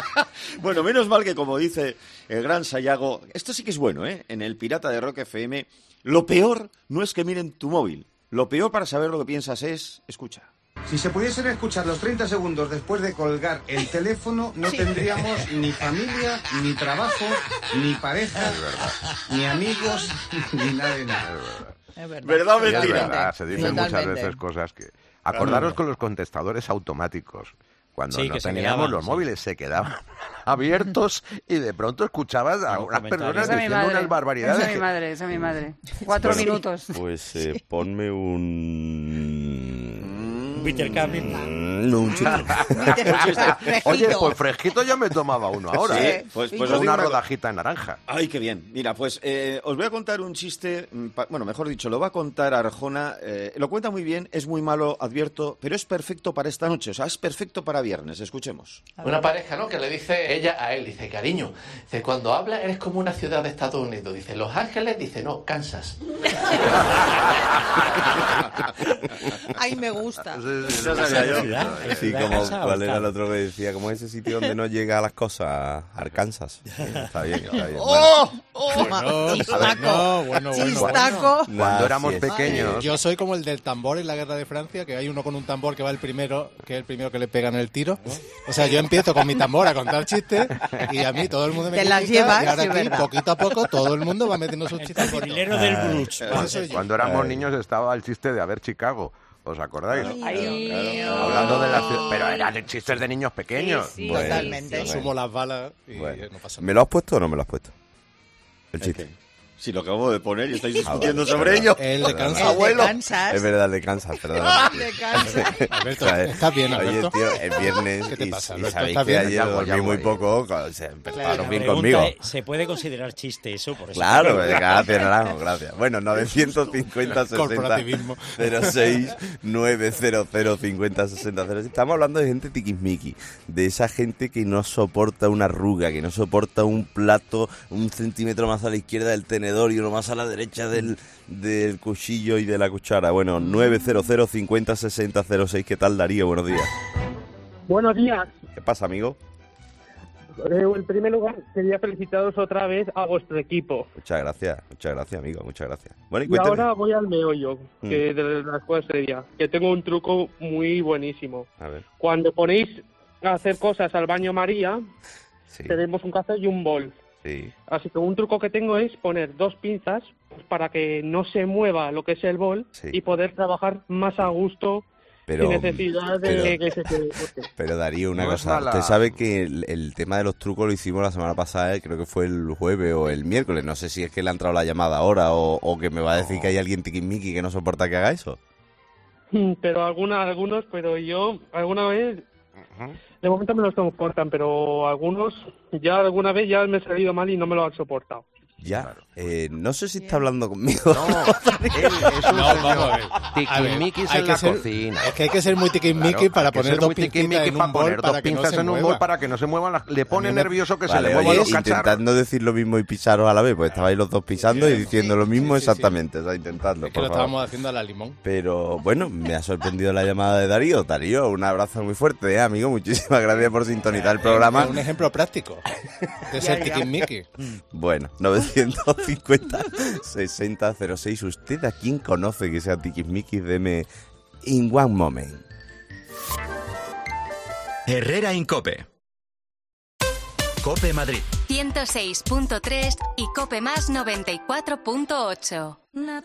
Bueno, menos mal que, como dice el gran Sayago, esto sí que es bueno, ¿eh? En el Pirata de Rock F M, lo peor no es que miren tu móvil. Lo peor para saber lo que piensas es... Escucha. Si se pudiesen escuchar los treinta segundos después de colgar el teléfono, no tendríamos ni familia, ni trabajo, ni pareja, ni amigos, ni nada de nada. Es verdad. ¿Verdad o Es mentira? verdad, se dicen muchas Totalmente. veces cosas que... Acordaros con los contestadores automáticos. Cuando Sí, no que se teníamos quedaban, los sí. móviles, se quedaban abiertos y de pronto escuchabas a unas comentarios. personas Esa es mi diciendo madre. unas barbaridades. Esa es mi que- madre, esa es mi madre. Cuatro Bueno, minutos. Pues eh, ponme un... Peter Campbell. Mm, no, un chiste. Oye, pues fresquito ya me tomaba uno ahora, Sí, ¿eh? pues- pues Con os digo una una co- rodajita en naranja. Ay, qué bien. Mira, pues eh, os voy a contar un chiste, mm, pa- bueno, mejor dicho, lo va a contar Arjona. eh, lo cuenta muy bien, es muy malo, advierto, pero es perfecto para esta noche, o sea, es perfecto para viernes. Escuchemos. Una pareja, ¿no? Que le dice ella a él, dice, cariño, dice, cuando hablas eres como una ciudad de Estados Unidos. Dice, Los Ángeles, dice, no, Kansas. Ay, me gusta. Eso sabía yo. Sí, como, ¿cuál era el otro que decía? ¿Cómo es ese sitio donde no llega a las cosas? Arkansas. Sí, está bien, está bien. ¡Oh! ¡Oh! Bueno, Chistaco. bueno, bueno, bueno. Chistaco. Nah, Cuando éramos sí, es- pequeños... Yo soy como el del tambor en la guerra de Francia, que hay uno con un tambor que va el primero, que es el primero que le pegan el tiro. O sea, yo empiezo con mi tambor a contar chistes y a mí todo el mundo me Te las critica, llevas, y ahora sí, aquí, verdad. poquito a poco, todo el mundo va metiendo sus chistes. Gorilero del blues. Pues soy yo. Cuando éramos Ay. niños estaba el chiste de A ver Chicago. ¿Os acordáis? Ay, Hablando de la ciudad... Pero eran chistes de niños pequeños. Sí, sí, Bueno, totalmente. Yo sumo las balas y Bueno. no pasa ¿Me nada. lo has puesto o no me lo has puesto? El chiste. Si lo acabo de poner y estáis Ah, discutiendo vale, sobre perdón. ello. El de Kansas. El de Abuelo. Kansas. Es verdad, de Kansas, perdón. De Kansas. Alberto, O sea, ¿estás bien, Oye, Alberto? tío, es viernes ¿Qué te y, pasa, y Alberto? sabéis ¿Estás que bien? ayer Ya, dormí ya, muy ya. poco, o sea, empezaron La bien pregunta conmigo. es, ¿se puede considerar chiste eso? Por eso Claro, gracias, Naranjo, gracias. Bueno, novecientos cincuenta sesenta Corporativismo. cero seis nueve cero cero cincuenta sesenta cero seis. Estamos hablando de gente tiquismiqui, de esa gente que no soporta una arruga, que no soporta un plato un centímetro más a la izquierda del tenedor y uno más a la derecha del, del cuchillo y de la cuchara. Bueno, nueve cero cero cincuenta sesenta cero seis. ¿Qué tal, Darío? Buenos días. Buenos días. ¿Qué pasa, amigo? Eh, en primer lugar, quería felicitaros otra vez a vuestro equipo. Muchas gracias, muchas gracias, amigo, muchas gracias. Bueno, y Y cuéntame. ahora voy al meollo, Mm. que de las cosas serias, que tengo un truco muy buenísimo. A ver, Cuando ponéis a hacer cosas al baño María, sí, tenemos un café y un bol. sí. Así que un truco que tengo es poner dos pinzas pues, para que no se mueva lo que es el bol Sí. y poder trabajar más a gusto Pero, sin necesidad de pero- que se quede corte. Pero Darío, una No es cosa, mala. usted sabe que el, el tema de los trucos lo hicimos la semana pasada, eh, creo que fue el jueves o el miércoles, no sé si es que le ha entrado la llamada ahora o, o que me va a decir que hay alguien tiquismiqui que no soporta que haga eso. Pero alguna, algunos, pero yo alguna vez, de momento me los soportan, pero algunos ya alguna vez ya me he salido mal y no me lo han soportado. Ya, eh, no sé si está hablando conmigo. Es un No, vamos a ver. tiquismiquis A ver, hay en que la ser- cocina. Es que hay que ser muy tiquismiqui Claro, para hay que poner ser dos muy pincitas tiquismiqui en un para bol poner para dos que no pinzas se en un mueva. bol para que no se muevan las... Le pone A mí me- nervioso que se Vale, le muevan oye, los cacharros. intentando decir lo mismo y pisaros a la vez, pues estabais los dos pisando y diciendo lo mismo sí, sí, sí. exactamente, o sea, intentando, Es que por lo favor. estábamos haciendo a la limón. Pero bueno, me ha sorprendido la llamada de Darío. Darío, un abrazo muy fuerte, ¿eh, amigo. Muchísimas gracias por sintonizar el programa. Es un ejemplo práctico de ser tiquismiqui. Bueno, novecientos cincuenta sesenta cero seis. ¿Usted a quién conoce que sea tiquismiquis? Deme in one moment. Herrera Incope. Cope Madrid. ciento seis punto tres y Cope Más noventa y cuatro punto ocho.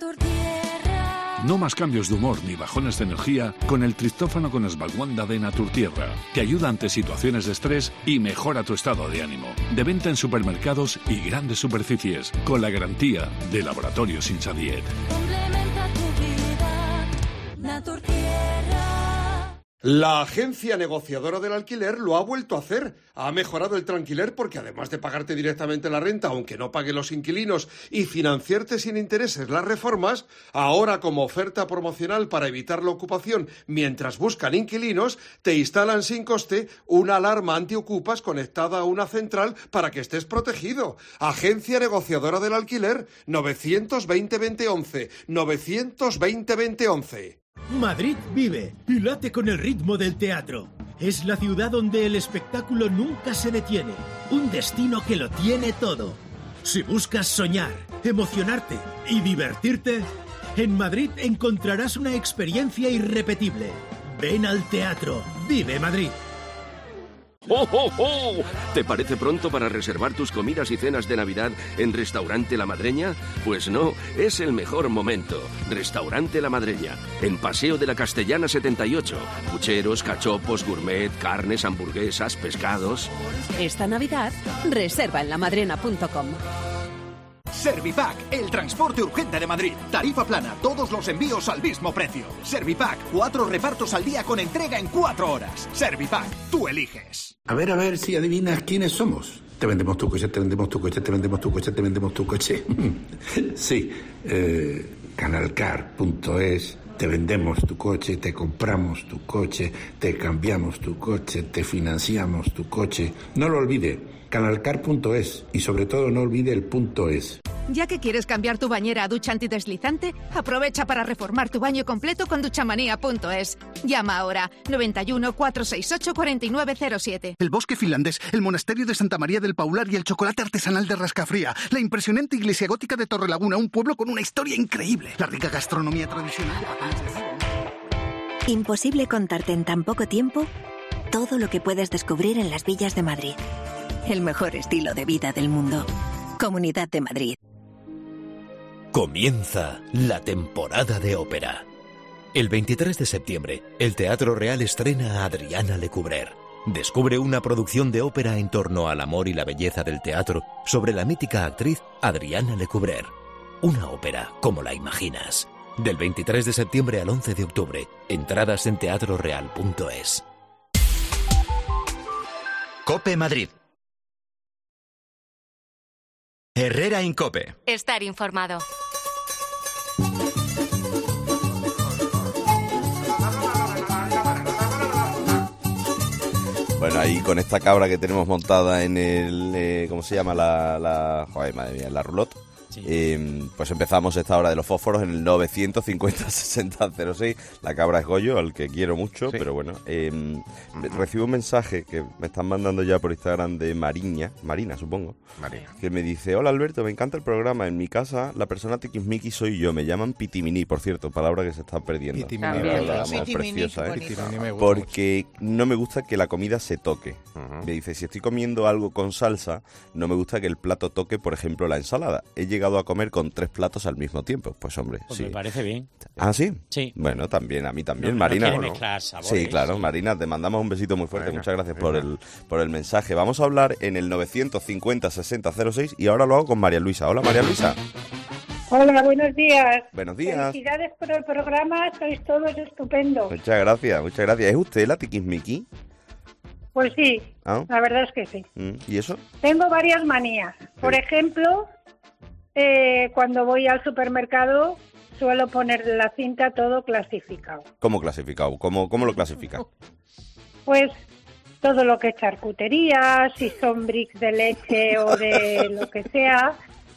No más cambios de humor ni bajones de energía con el triptófano con esbalguanda de Naturtierra. Te ayuda ante situaciones de estrés y mejora tu estado de ánimo. De venta en supermercados y grandes superficies, con la garantía de Laboratorios Insadiet. Complementa tu vida, Naturtierra. La agencia negociadora del alquiler lo ha vuelto a hacer. Ha mejorado el tranquiler porque además de pagarte directamente la renta, aunque no paguen los inquilinos, y financiarte sin intereses las reformas, ahora como oferta promocional para evitar la ocupación mientras buscan inquilinos, te instalan sin coste una alarma antiocupas conectada a una central para que estés protegido. Agencia negociadora del alquiler, novecientos veinte veinte once, novecientos veinte veinte once. Madrid vive y late con el ritmo del teatro. Es la ciudad donde el espectáculo nunca se detiene. Un destino que lo tiene todo. Si buscas soñar, emocionarte y divertirte, en Madrid encontrarás una experiencia irrepetible. Ven al teatro. Vive Madrid. ¡Oh, oh, oh! ¿Te parece pronto para reservar tus comidas y cenas de Navidad en Restaurante La Madreña? Pues no, es el mejor momento. Restaurante La Madreña, en Paseo de la Castellana setenta y ocho. Pucheros, cachopos, gourmet, carnes, hamburguesas, pescados. Esta Navidad, reserva en lamadrena punto com. Servipack, el transporte urgente de Madrid. Tarifa plana, todos los envíos al mismo precio. Servipack, cuatro repartos al día con entrega en cuatro horas. Servipack, tú eliges. A ver, a ver si adivinas quiénes somos. Te vendemos tu coche, te vendemos tu coche, te vendemos tu coche, te vendemos tu coche. Sí, eh, canalcar punto es. Te vendemos tu coche, te compramos tu coche, te cambiamos tu coche, te financiamos tu coche. No lo olvide, canalcar punto es y sobre todo no olvide el punto es. Ya que quieres cambiar tu bañera a ducha antideslizante, aprovecha para reformar tu baño completo con duchamanía punto es. Llama ahora noventa y uno, cuatrocientos sesenta y ocho, cuarenta y nueve cero siete. El bosque finlandés, el monasterio de Santa María del Paular y el chocolate artesanal de Rascafría. La impresionante iglesia gótica de Torrelaguna, un pueblo con una historia increíble. La rica gastronomía tradicional de Patagonia. Imposible contarte en tan poco tiempo todo lo que puedes descubrir en las villas de Madrid. El mejor estilo de vida del mundo. Comunidad de Madrid. Comienza la temporada de ópera. El veintitrés de septiembre, el Teatro Real estrena a Adriana Lecouvreur. Descubre una producción de ópera en torno al amor y la belleza del teatro sobre la mítica actriz Adriana Lecouvreur. Una ópera como la imaginas. Del veintitrés de septiembre al once de octubre. Entradas en teatro real punto es. COPE Madrid. Herrera Incope. Estar informado. Bueno, ahí con esta cabra que tenemos montada en el... Eh, ¿Cómo se llama? La... la joder, madre mía, la roulotte. Sí. Eh, pues empezamos esta hora de los fósforos en el novecientos cincuenta, sesenta, cero seis. La cabra es Goyo, al que quiero mucho, sí. Pero bueno, eh, recibo un mensaje que me están mandando ya por Instagram de Mariña, Marina supongo, Marina, que me dice: hola Alberto, me encanta el programa, en mi casa la persona tiquismiqui soy yo, me llaman Pitimini, por cierto, palabra que se está perdiendo. Pitimini, preciosa, ¿eh? Porque no me gusta que la comida se toque. Uh-huh. Me dice, si estoy comiendo algo con salsa, no me gusta que el plato toque, por ejemplo, la ensalada. He llegado a comer con tres platos al mismo tiempo. Pues hombre, pues sí. Me parece bien. ¿Ah, sí? Sí. Bueno, también, a mí también, no, Marina. No quiere mezclar sabores, sí, claro, sí. Marina, te mandamos un besito muy fuerte. Venga, muchas gracias por el, por el mensaje. Vamos a hablar en el novecientos cincuenta, sesenta, cero seis y ahora lo hago con María Luisa. Hola, María Luisa. Hola, buenos días. Buenos días. Felicidades por el programa, sois todos estupendos. Muchas gracias, muchas gracias. ¿Es usted la tiquismiqui? Pues sí, ¿ah? La verdad es que sí. ¿Y eso? Tengo varias manías. Por sí. ejemplo, eh, cuando voy al supermercado suelo poner la cinta todo clasificado. ¿Cómo clasificado? ¿Cómo, cómo lo clasifica? Pues todo lo que es charcutería, si son bricks de leche o de lo que sea.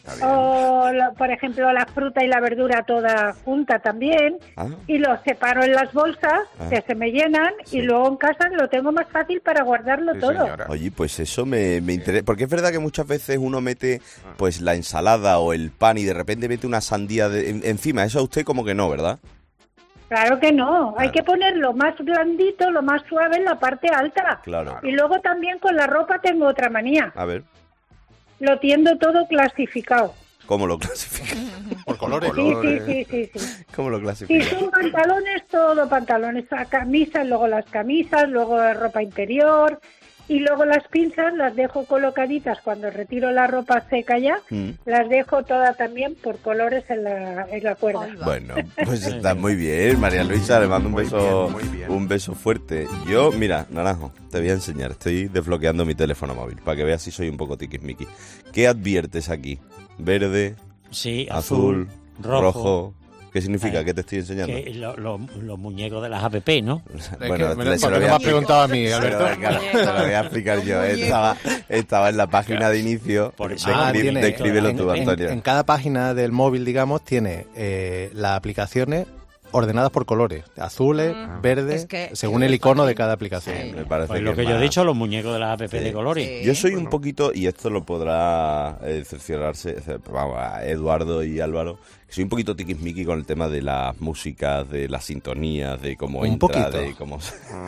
O, lo, por ejemplo, la fruta y la verdura toda junta también. Ah. Y los separo en las bolsas, ah. que se me llenan, sí. Y luego en casa lo tengo más fácil para guardarlo sí, todo. Señora. Oye, pues eso me, me interesa. Porque es verdad que muchas veces uno mete pues la ensalada o el pan y de repente mete una sandía de, en, encima. Eso a usted como que no, ¿verdad? Claro que no, hay que ponerlo más blandito, lo más suave en la parte alta. Claro. Y luego también con la ropa tengo otra manía. A ver. Lo tiendo todo clasificado. ¿Cómo lo clasifica? Por colores. Sí, sí, sí, sí, sí. ¿Cómo lo clasifica? Si son pantalones, todo pantalones, camisas, luego las camisas, luego ropa interior. Y luego las pinzas las dejo colocaditas cuando retiro la ropa seca ya, mm. las dejo todas también por colores en la, en la cuerda. Bueno, pues está muy bien, María Luisa, le mando un muy beso bien, bien. un beso fuerte. Yo, mira, Naranjo, te voy a enseñar, estoy desbloqueando mi teléfono móvil para que veas si soy un poco tiquismiqui. ¿Qué adviertes aquí? Verde, sí, azul, azul rojo... rojo. ¿Qué significa? Ay, ¿Qué te estoy enseñando? Que lo, lo, los muñecos de las A P P, ¿no? Bueno, me, me, se lo me has preguntado a mí, Alberto. Se lo, se lo voy a explicar yo. Estaba, estaba en la página de inicio. Por eso. Ah, descríbelo tú, Antonio. En, en cada página del móvil, digamos, tiene eh, las aplicaciones ordenadas por colores, azules, Mm. verdes, Es que- según el icono de cada aplicación. Me parece Pues que lo es que yo he más- dicho, los muñecos de la app de colores. Yo soy un poquito, y esto lo podrá eh, cerciorarse, eh, vamos, a Eduardo y Álvaro, soy un poquito tiquismiqui con el tema de las músicas, de las sintonías, de cómo Un entra, poquito. de cómo...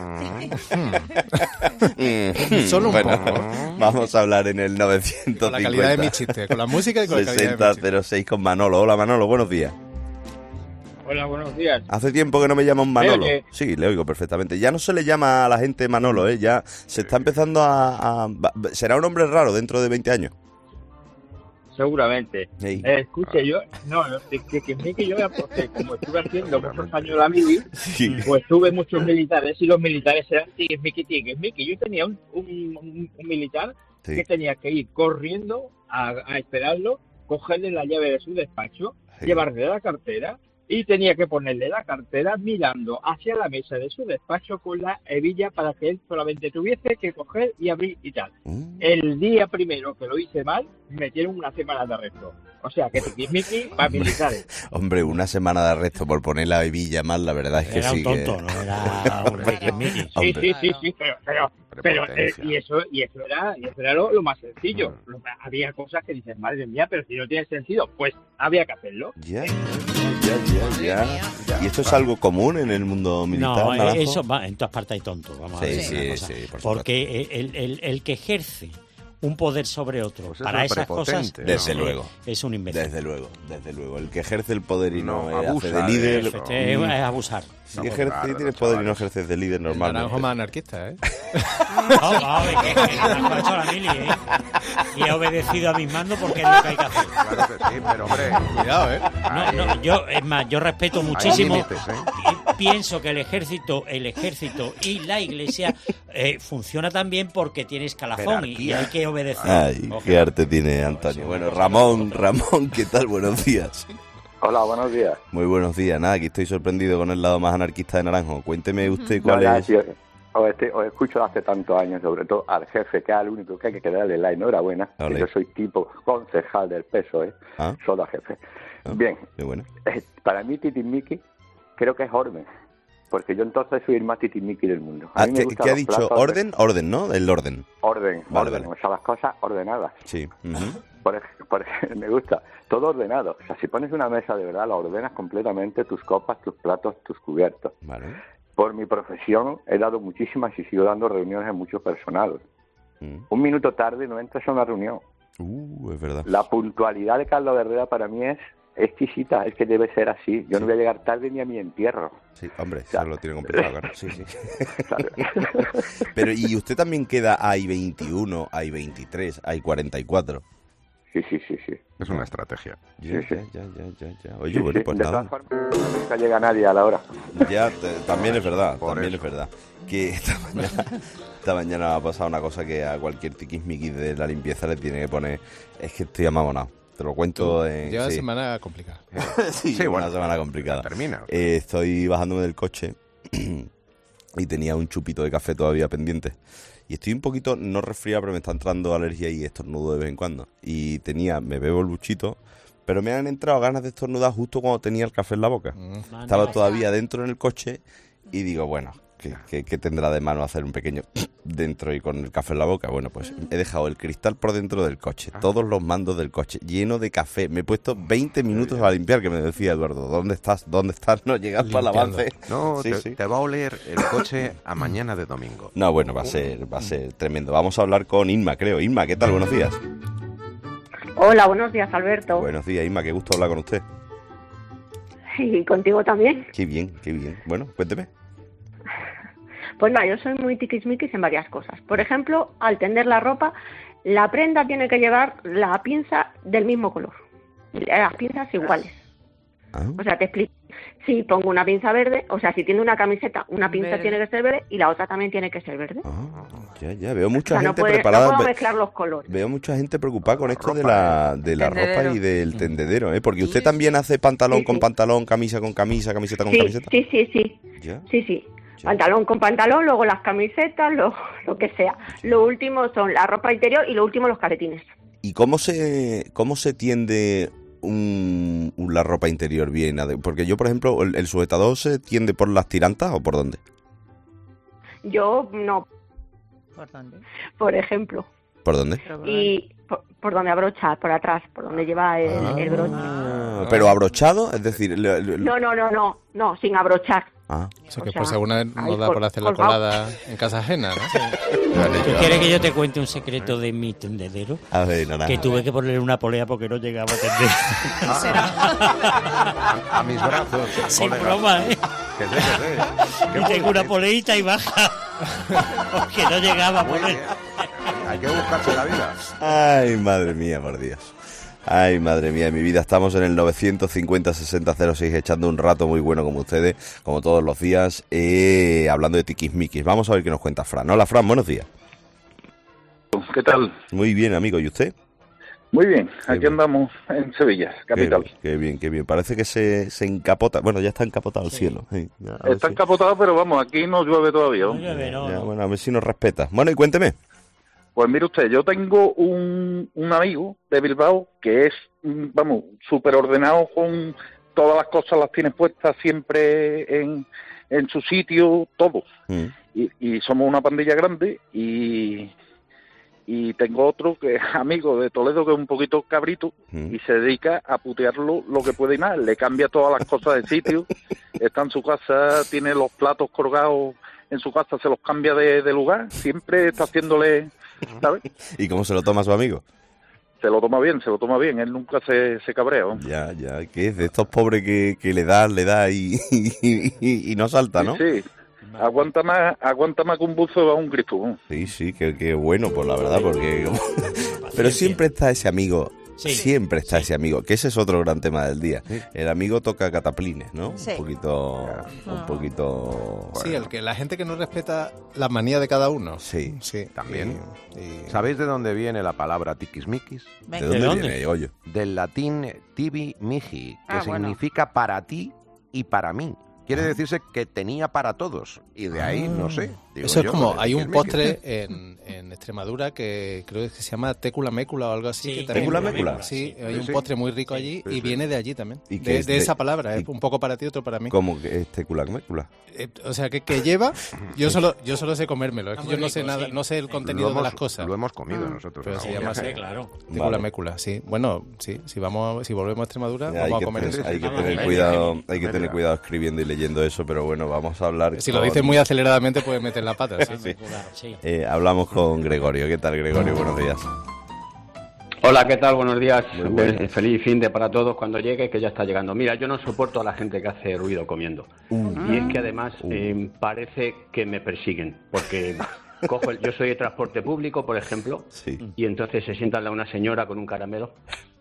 Solo un Bueno, poco. vamos a hablar en el novecientos cincuenta. Con la calidad de mi chiste, con la música y con la calidad de mi sesenta cero seis con Manolo. Hola Manolo, buenos días. Hola, buenos días. Hace tiempo que no me llaman Manolo. oye? Sí, le oigo perfectamente. Ya no se le llama a la gente Manolo, ¿eh? Ya se está empezando a... a- va- será un hombre raro dentro de veinte años. Seguramente. Sí. Eh, escuche, yo, no, no, que, que, que, que yo, porque como estuve haciendo muchos años la mili, Sí. pues tuve muchos militares y los militares eran tiquismiqui, tiquismiqui. Yo tenía un, un, un- un militar Sí. que tenía que ir corriendo a, a esperarlo, cogerle la llave de su despacho, Sí. llevarle la cartera y tenía que ponerle la cartera mirando hacia la mesa de su despacho con la hebilla para que él solamente tuviese que coger y abrir y tal. Mm. El día primero que lo hice mal, me metieron una semana de arresto. O sea, que tiquismiqui para militares. Hombre, una semana de arresto por poner la hebilla mal, la verdad es que Era sí un tonto, que... no era un tiquismiqui. Sí, Hombre. sí, sí, sí, pero, pero, pero eh, y eso, y eso era, y eso era lo, lo más sencillo. Lo- había cosas que dices, madre mía, pero si no tiene sentido, pues había que hacerlo. Ya, ya, ya, ya. ¿Y esto es algo común en el mundo militar, No, eh, Naranjo? eso va, en todas partes hay tontos, vamos Sí, a ver. sí, una cosa. sí, por supuesto. Porque el, el, el que ejerce un poder sobre otro Pues es para un esas cosas, prepotente, Desde es, luego. es un imbécil. Desde luego, desde luego. El que ejerce el poder y no, No, eh, abusa hace de de líder... eso. Este es, es abusar. Si ejerce, tienes poder y no ejerces de líder normalmente. Naranjo más anarquista, ¿eh? No, no, que, que Naranjo ha hecho la mili, ¿eh? Y ha obedecido a mis mandos porque es lo que hay que hacer. Claro que sí, pero hombre, cuidado, ¿eh? No, no, yo, es más, yo respeto muchísimo. límites, ¿eh? y pienso que el ejército, el ejército y la iglesia eh, funciona también porque tiene escalafón y, y hay que obedecer. Ay, qué arte tiene Antonio. Bueno, Ramón, Ramón, ¿qué tal? Buenos días. Hola, buenos días. Muy buenos días. Nada, aquí estoy sorprendido con el lado más anarquista de Naranjo. Cuénteme usted No, cuál ya, es... tío, os, este- os escucho hace tantos años, sobre todo al jefe, que es el único que hay que darle la enhorabuena. que Ole. Yo soy tipo concejal del P S O E, Ah. solo al jefe. Bien, Qué bueno. eh, para mí tiquismiqui creo que es orden, porque yo entonces soy el más tiquismiqui del mundo. A Ah, mí me ¿qué, gustan qué ha los dicho? platos de- ¿Orden? Orden, ¿no? El orden. Orden, Vale, orden, vale. o sea, las cosas ordenadas. Sí. Ujú. Por, ej- por ej- me gusta, todo ordenado. O sea, si pones una mesa de verdad, la ordenas completamente, tus copas, tus platos, tus cubiertos. Vale. Por mi profesión he dado muchísimas y sigo dando reuniones a mucho personal. Mm. Un minuto tarde no entras a una reunión. Uh, es verdad. La puntualidad de Carlos Herrera para mí es exquisita, es que debe ser así. Yo no voy a llegar tarde ni a mi entierro. Sí, hombre, eso lo tiene complicado, claro. Sí, sí. Pero, ¿y usted también queda hay veintiuno, hay veintitrés, hay cuarenta y cuatro? Sí, sí, sí, sí. Es una estrategia. Ya, Sí, sí. ya, ya, ya, ya, ya. Oye, Sí, bueno, sí. pues De nada. todas formas, nunca llega nadie a la hora. Ya, te- también es verdad, Por también eso. es verdad. Que esta mañana, esta mañana me ha pasado una cosa que a cualquier tiquismiqui de la limpieza le tiene que poner. Es que estoy amamonado. Te lo cuento en. Lleva sí. semana complicada. sí, Sí, una bueno, semana complicada. termina. Eh, estoy bajándome del coche y tenía un chupito de café todavía pendiente. Y estoy un poquito, no resfriado, pero me está entrando alergia y estornudo de vez en cuando. Y tenía, me bebo el buchito, pero me han entrado ganas de estornudar justo cuando tenía el café en la boca. Estaba todavía dentro en el coche y digo, bueno, ¿qué, qué, qué tendrá de malo hacer un pequeño dentro y con el café en la boca? Bueno, pues he dejado el cristal por dentro del coche, todos los mandos del coche, lleno de café. Me he puesto veinte minutos a limpiar, que me decía Eduardo, ¿dónde estás? ¿Dónde estás? No llegas para el avance. No, Sí, te, sí. te va a oler el coche a mañana de domingo. No, bueno, va a ser, va a ser tremendo. Vamos a hablar con Inma, creo. Inma, ¿qué tal? Buenos días. Hola, buenos días, Alberto. Buenos días, Inma, qué gusto hablar con usted. Y contigo también. Qué bien, qué bien. Bueno, cuénteme. Pues nada, yo soy muy tiquismiquis en varias cosas. Por ejemplo, al tender la ropa, la prenda tiene que llevar la pinza del mismo color. Las pinzas iguales. O sea, te explico. Si pongo una pinza verde, o sea, si tiene una camiseta, una pinza Verde. tiene que ser verde y la otra también tiene que ser verde. Ya, ya, veo o mucha sea, no, gente puede- no preparada. puedo ve- mezclar los colores. Veo mucha gente preocupada con esto de la, de la ropa Tendedero. y del tendedero, ¿eh? Porque usted también hace pantalón Sí, con sí. pantalón, camisa con camisa, camiseta con Sí, camiseta. sí, sí, sí. Ya. Sí, sí. Pantalón con pantalón, luego las camisetas, lo, lo que sea. Lo último son la ropa interior y lo último los calcetines. ¿Y cómo se, cómo se tiende un, un- la ropa interior bien? ade- Porque yo, por ejemplo, ¿el, el sujetador se tiende por las tirantas o por dónde? Yo no, ¿Por dónde? por ejemplo. ¿Por dónde? Y por, por donde abrocha, por atrás, por donde lleva el, el broche. Ah, ¿pero abrochado? Es decir... le- le- No, no, no, no, no, sin abrochar. Ah. O sea, que O sea, por si alguna vez ahí nos da col- por hacer la colgado. colada en casa ajena, ¿no? ¿Tú quieres que yo te cuente un secreto de mi tendedero? A ver, naranja. Que tuve que ponerle una polea porque no llegaba a tender. A, a mis brazos. Sin colega. broma, ¿eh? Que sé, que sé. Qué Y tengo bueno, una ¿eh? poleita y baja. Porque no llegaba a Muy poner. bien. Hay que buscarse la vida. Ay, madre mía, por Dios. Ay, madre mía, de mi vida. Estamos en el novecientos cincuenta sesenta cero seis echando un rato muy bueno como ustedes, como todos los días, eh, hablando de tiquismiquis. Vamos a ver qué nos cuenta Fran. Hola, Fran, buenos días. ¿Qué tal? Muy bien, amigo. ¿Y usted? Muy bien, aquí andamos en Sevilla, capital. Qué, qué bien, qué bien. Parece que se, se encapota. Bueno, ya está encapotado el cielo. Sí, ya, a ver Está si- encapotado, pero vamos, aquí no llueve todavía. ¿no? ya, bueno, a ver si nos respeta. Bueno, y cuénteme. Pues mire usted, yo tengo un, un amigo de Bilbao que es, mm, vamos, súper ordenado con todas las cosas, las tiene puestas siempre en, en su sitio, todo. Mm. Y, y somos una pandilla grande y, y tengo otro que es amigo de Toledo que es un poquito cabrito Mm. y se dedica a putearlo lo que puede y más. Le cambia todas las cosas de sitio, está en su casa, tiene los platos colgados en su casa, se los cambia de, de lugar, siempre está haciéndole... ¿sabes? ¿Y cómo se lo toma su amigo? Se lo toma bien, se lo toma bien, él nunca se, se cabrea. ¿no? Ya, ya, ¿qué es? De estos pobres que, que le da, le da y, y, y- y no salta, ¿no? Sí, aguanta más, aguanta más que un buzo a un grito. ¿no? Sí, sí, que, que bueno, pues la verdad, porque... Pero siempre está ese amigo, Sí. siempre está ese amigo, que ese es otro gran tema del día. El amigo toca cataplines, ¿no? Sí. Un poquito... Un poquito... Sí, el que la gente que no respeta las manías de cada uno. Sí, sí. También. Y- ¿Sabéis de dónde viene la palabra tiquismiquis? Venga. ¿De dónde ¿De dónde? viene, Goyo? Del latín tibi mihi, que Ah, bueno. significa para ti y para mí. Quiere decirse que tenía para todos. Y de ahí, no sé. digo Eso es yo, como, de hay un tiquismiquis. postre en, en Extremadura que creo que se llama técula mécula o algo así. Sí, que también- técula mécula. Sí, hay Sí, un sí. postre muy rico Sí, allí sí, y sí. viene de allí también. ¿Y qué De, es de de- esa palabra, y- es un poco para ti, otro para mí. ¿Cómo que es tecula mécula? Eh, o sea, que, que lleva, yo solo yo solo sé comérmelo, es que Está yo muy no sé rico, nada, sí. no sé el contenido Lo hemos- de las cosas. lo hemos comido nosotros Pero en se algún llama viaje. así, Claro. Técula Vale. mécula, sí. Bueno, sí, si vamos si volvemos a Extremadura, Ya, hay vamos que a comer tener, eso. hay que tener cuidado, hay que tener cuidado escribiendo y leyendo eso, pero bueno, vamos a hablar. Si lo con- dices muy aceleradamente puedes meter la pata, sí. Sí. Eh, hablamos con Gregorio. ¿Qué tal, Gregorio? Buenos días. Hola, ¿qué tal? Buenos días. Muy bueno. Eh, Feliz fin de para todos cuando llegue, que ya está llegando. Mira, yo no soporto a la gente que hace ruido comiendo. Y es que además eh, parece que me persiguen, porque cojo el- yo soy de transporte público, por ejemplo, y entonces se sienta al lado una señora con un caramelo.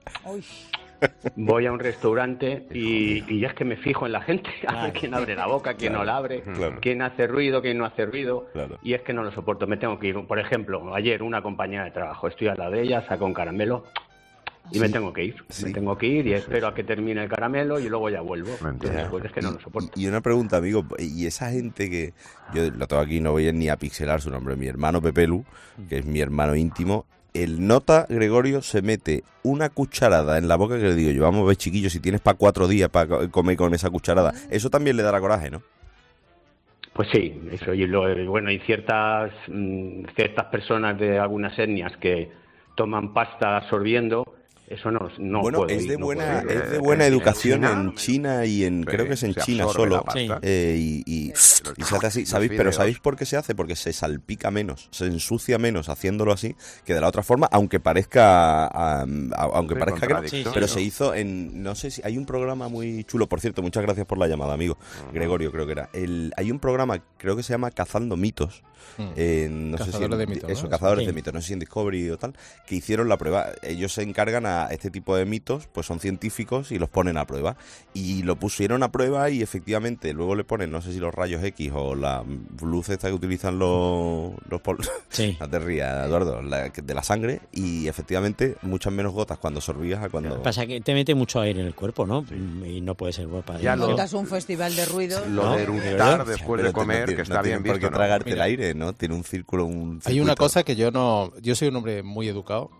Voy a un restaurante y, y es que me fijo en la gente, a ver quién abre la boca, quién no la abre, Claro. quién hace ruido, quién no hace ruido, Claro. y es que no lo soporto, me tengo que ir. Por ejemplo, ayer una compañera de trabajo, estoy al lado de ella, saco un caramelo y me tengo que ir, me tengo que ir y espero a que termine el caramelo y luego ya vuelvo. Entonces, pues es que no lo soporto. Y una pregunta, amigo, y esa gente que yo lo tengo aquí, no voy ni a pixelar su nombre, mi hermano Pepelu, que es mi hermano íntimo, el nota Gregorio se mete una cucharada en la boca que le digo yo, vamos a ver, chiquillo, si tienes para cuatro días para comer con esa cucharada, eso también le dará coraje, ¿no? Pues sí, eso y lo, bueno, hay ciertas mm, ciertas personas de algunas etnias que toman pasta absorbiendo, eso no, no bueno, puedo es ir, de no buena, puedo ir. es de buena En educación China, en China y en, Sí, creo que es en se China absorbe solo, la pasta. eh, y, y- y se hace así, los ¿sabéis? Pero fideos. ¿sabéis por qué se hace? Porque se salpica menos, se ensucia menos haciéndolo así que de la otra forma, aunque parezca, a- a- aunque Sí, parezca que no, contradictorio. pero se hizo en, no sé si, hay un programa muy chulo, por cierto, muchas gracias por la llamada, amigo, Gregorio creo que era, el, hay un programa, creo que se llama Cazando Mitos, Mm. en, no sé si Cazadores en- de mitos, eso, ¿no? Cazadores Sí. de Mitos, no sé si en Discovery o tal, que hicieron la prueba, ellos se encargan a este tipo de mitos, pues son científicos y los ponen a prueba. Y lo pusieron a prueba y efectivamente luego le ponen, no sé si los rayos X o la luz esta que utilizan los... los pol- no te rías, Eduardo, la, de la sangre, y efectivamente muchas menos gotas cuando sorbías a cuando... Pasa que te mete mucho aire en el cuerpo, ¿no? Y no puede ser guapa. Ya lo- Montas un festival de ruido. Lo de eructar después de comer, que está bien Porque visto, ¿no? tragarte el Mira. aire, ¿no? Tiene un círculo, un Hay una circuito. cosa que yo no, yo soy un hombre muy educado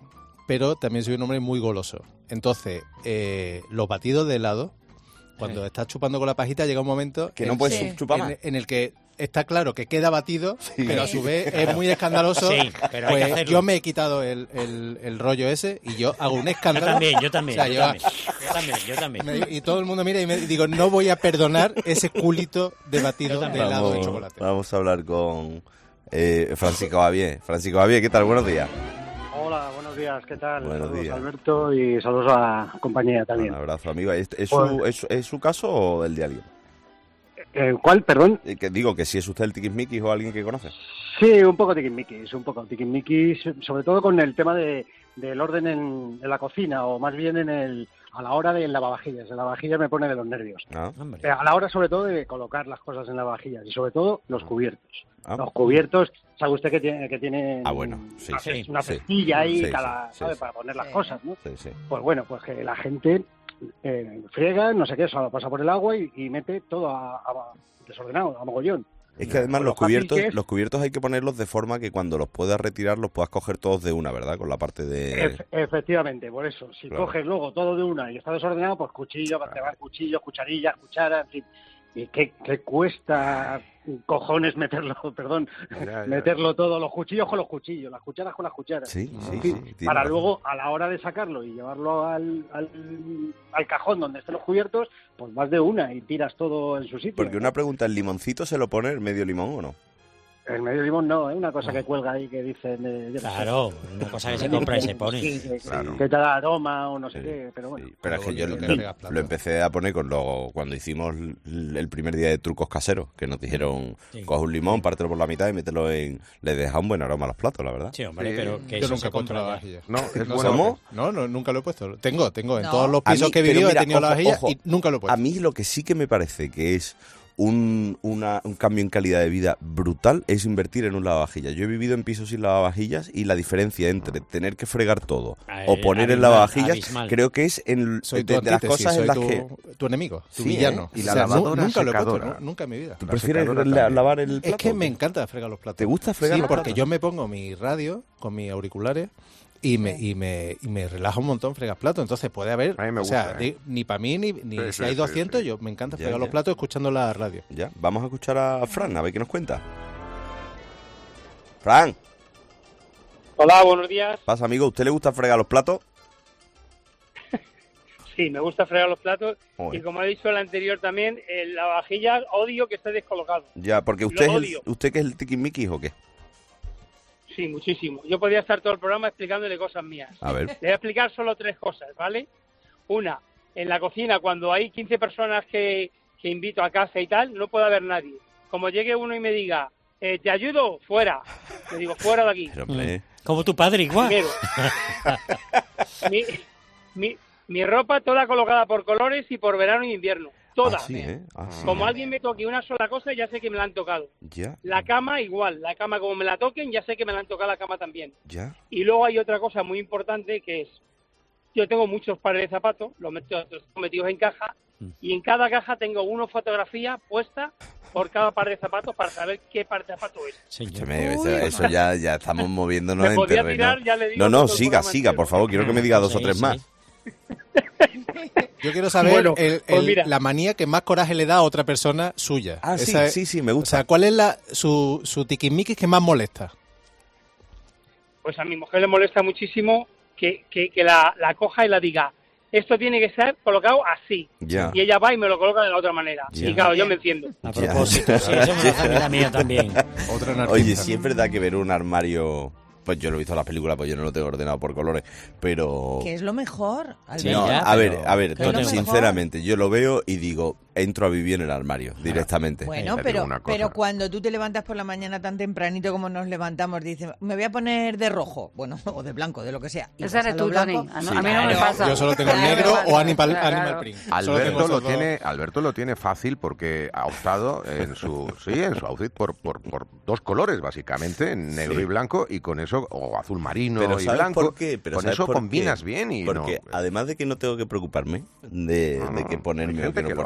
pero también soy un hombre muy goloso. Entonces, eh, los batidos de helado, cuando Sí. estás chupando con la pajita, llega un momento Que en, no puedes en- chupar más. en, en el que está claro que queda batido, pero a su vez es muy escandaloso. Sí, pero hay que Pues hacerlo. yo me he quitado el, el- el rollo ese y yo hago un Yo escándalo. también, yo también, O sea, yo yo- también, yo también, yo también. me- y todo el mundo mira y me digo, no voy a perdonar ese culito de batido de helado de Vamos, chocolate. vamos a hablar con eh, Francisco Javier. Francisco Javier, ¿qué tal? Buenos días. Hola, buenos días, ¿qué tal? Buenos saludos días. a Alberto y saludos a la compañía también. Un abrazo, amigo. ¿Es, es Pues- su, es, es su caso o el de alguien? Eh, ¿Cuál, perdón? Eh, que digo que si es usted el tiquismiquis o alguien que conoce. Sí, un poco tiquismiquis, un poco tiquismiquis, sobre todo con el tema de, del orden en, en la cocina, o más bien en el a la hora de lavavajillas. El lavavajillas me pone de los nervios. Ah, Eh, a la hora, sobre todo, de colocar las cosas en lavavajillas y, sobre todo, los cubiertos. Ah. Los cubiertos, sabe usted que tiene que tiene Ah, bueno, sí, una, sí, una sí. cestilla ahí, Sí, cada, sí, ¿sabe? sí. Para poner las cosas, ¿no? Sí, sí. Pues bueno, pues que la gente eh, friega, no sé qué, solo pasa por el agua y, y mete todo a, a- desordenado, a mogollón. Es que además Con los lo fácil cubiertos, que es. los cubiertos hay que ponerlos de forma que cuando los puedas retirar los puedas coger todos de una, ¿verdad? Con la parte de... Ef- efectivamente, por eso. Si Claro. coges luego todo de una y está desordenado, pues cuchillo, te van cuchillos, cucharillas, cucharas, en fin. ¿Y qué, qué cuesta cojones meterlo, perdón, Ya, ya. meterlo todo, los cuchillos con los cuchillos, las cucharas con las cucharas? Sí, sí, En fin, sí, tiene para razón. luego, a la hora de sacarlo y llevarlo al, al, al cajón donde estén los cubiertos, pues vas de una y tiras todo en su sitio. Porque una pregunta, ¿el limoncito se lo pone el medio limón o no? El medio limón no, es una cosa que cuelga ahí que dicen... eh, yo qué sé. Claro, una cosa que se compra y se pone. Sí, que, Claro. que te da aroma o no sé qué, pero bueno. Pero es que yo lo, bonito que lo- fregas platos. lo empecé a poner con lo, cuando hicimos l- el primer día de trucos caseros, que nos dijeron, Sí. coge un limón, pártelo por la mitad y mételo en... Le deja un buen aroma a los platos, la verdad. Sí, hombre, pero que Yo eso nunca se he puesto compra ya. lavavajillas. No, es No, bueno. ¿Cómo? No, no, nunca lo he puesto. Tengo, tengo. En No. todos los A pisos mí- que he pero vivido mira, he tenido ojo, lavavajillas ojo. y nunca lo he puesto. A mí lo que sí que me parece que es un, una- un cambio en calidad de vida brutal es invertir en un lavavajillas. Yo he vivido en pisos sin lavavajillas y la diferencia entre tener que fregar todo Ah, o eh, poner el abismal, las abismal. creo que es en, Soy de, tu de las antítesis, cosas soy en las tu, que... tu enemigo, tu Sí, villano. ¿eh? Y la O sea, nu- lavadora nunca lo he puesto, secadora. nu- nunca en mi vida. ¿Tú La prefieres secadora la- también. lavar el plato? Es que o me qué? encanta fregar los platos. ¿Te gusta fregar Sí, los porque platos? yo me pongo mi radio con mis auriculares y me, y me, y me relaja un montón fregar platos. Entonces puede haber, A mí me o sea, gusta, ¿eh? ni, ni para mí ni, ni Sí, si sí, hay sí, doscientos, sí. yo me encanta Ya, fregar ya. los platos escuchando la radio. Ya, vamos a escuchar a Fran, a ver qué nos cuenta. Fran, Hola, buenos días. pasa amigo, ¿a usted le gusta fregar los platos? Sí, me gusta fregar los platos Joder. y como he dicho el anterior también, el lavavajillas odio que esté descolocado. Ya, porque Lo usted es el, odio. usted que es el tiquismiquis o qué. Sí, muchísimo. Yo podría estar todo el programa explicándole cosas mías. A ver. Le voy a explicar solo tres cosas, ¿vale? Una, en la cocina, cuando hay quince personas que, que invito a casa y tal, no puede haber nadie. Como llegue uno y me diga, eh, ¿te ayudo? Fuera. Le digo, fuera de aquí. Pero, hombre, Como tu padre igual. Primero, mi, mi, mi ropa toda colocada por colores y por verano y invierno. Toda. ah, sí, ¿eh? Ah, sí. Como alguien me toque una sola cosa, ya sé que me la han tocado. Ya, La cama igual, la cama como me la toquen, ya sé que me la han tocado la cama también. ya. Y luego hay otra cosa muy importante que es, yo tengo muchos pares de zapatos, los meto los tengo metidos en caja, y en cada caja tengo una fotografía puesta por cada par de zapatos para saber qué par de zapato es. Escúcheme, eso, eso ya, ya estamos moviéndonos Me en podía terreno. tirar, ya le digo, no, no, todo el siga, programa siga, entero. por favor, quiero que me diga dos o Sí, tres sí. más. Yo quiero saber Bueno, el- pues el- mira. la manía que más coraje le da a otra persona suya. Ah, sí, Esa es- sí, sí, me O gusta. sea, ¿cuál es la, su, su tiquismiquis que más molesta? Pues a mi mujer le molesta muchísimo que, que, que la, la coja y la diga, esto tiene que ser colocado así. Ya. Y ella va y me lo coloca de la otra manera. Ya. Y claro, yo me enciendo. A Ya. propósito, sí, eso me lo hace a mí la mía también. Otra anarquista. Oye, sí es verdad que ver un armario... Pues yo lo he visto en las películas, pues yo no lo tengo ordenado por colores, pero... Que es lo mejor. Sí, Alberto. No, ya, a ver, pero- a ver, que es lo Tony, mejor. sinceramente, yo lo veo y digo, entro a vivir en el armario directamente. Bueno, Te digo pero, una cosa. pero cuando tú te levantas por la mañana tan tempranito como nos levantamos, dices, me voy a poner de rojo, bueno, o de blanco, de lo que sea. Y Ese vas eres a lo tú, blanco. Tony. A, no- Sí, a mí no me claro. pasa. Yo solo tengo Claro, negro claro, o Animal, claro. Animal Print. Solo tengo Alberto esos lo dos. tiene, Alberto lo tiene fácil porque ha optado en su, sí, en su outfit por, por, por dos colores básicamente, negro Sí. y blanco, y con eso, o azul marino Pero y ¿sabes blanco, por qué? Pero con ¿sabes eso por combinas qué? bien y Porque no, además de que no tengo que preocuparme de, No, de que no, ponerme hay o gente que no que lo ponerme, hace,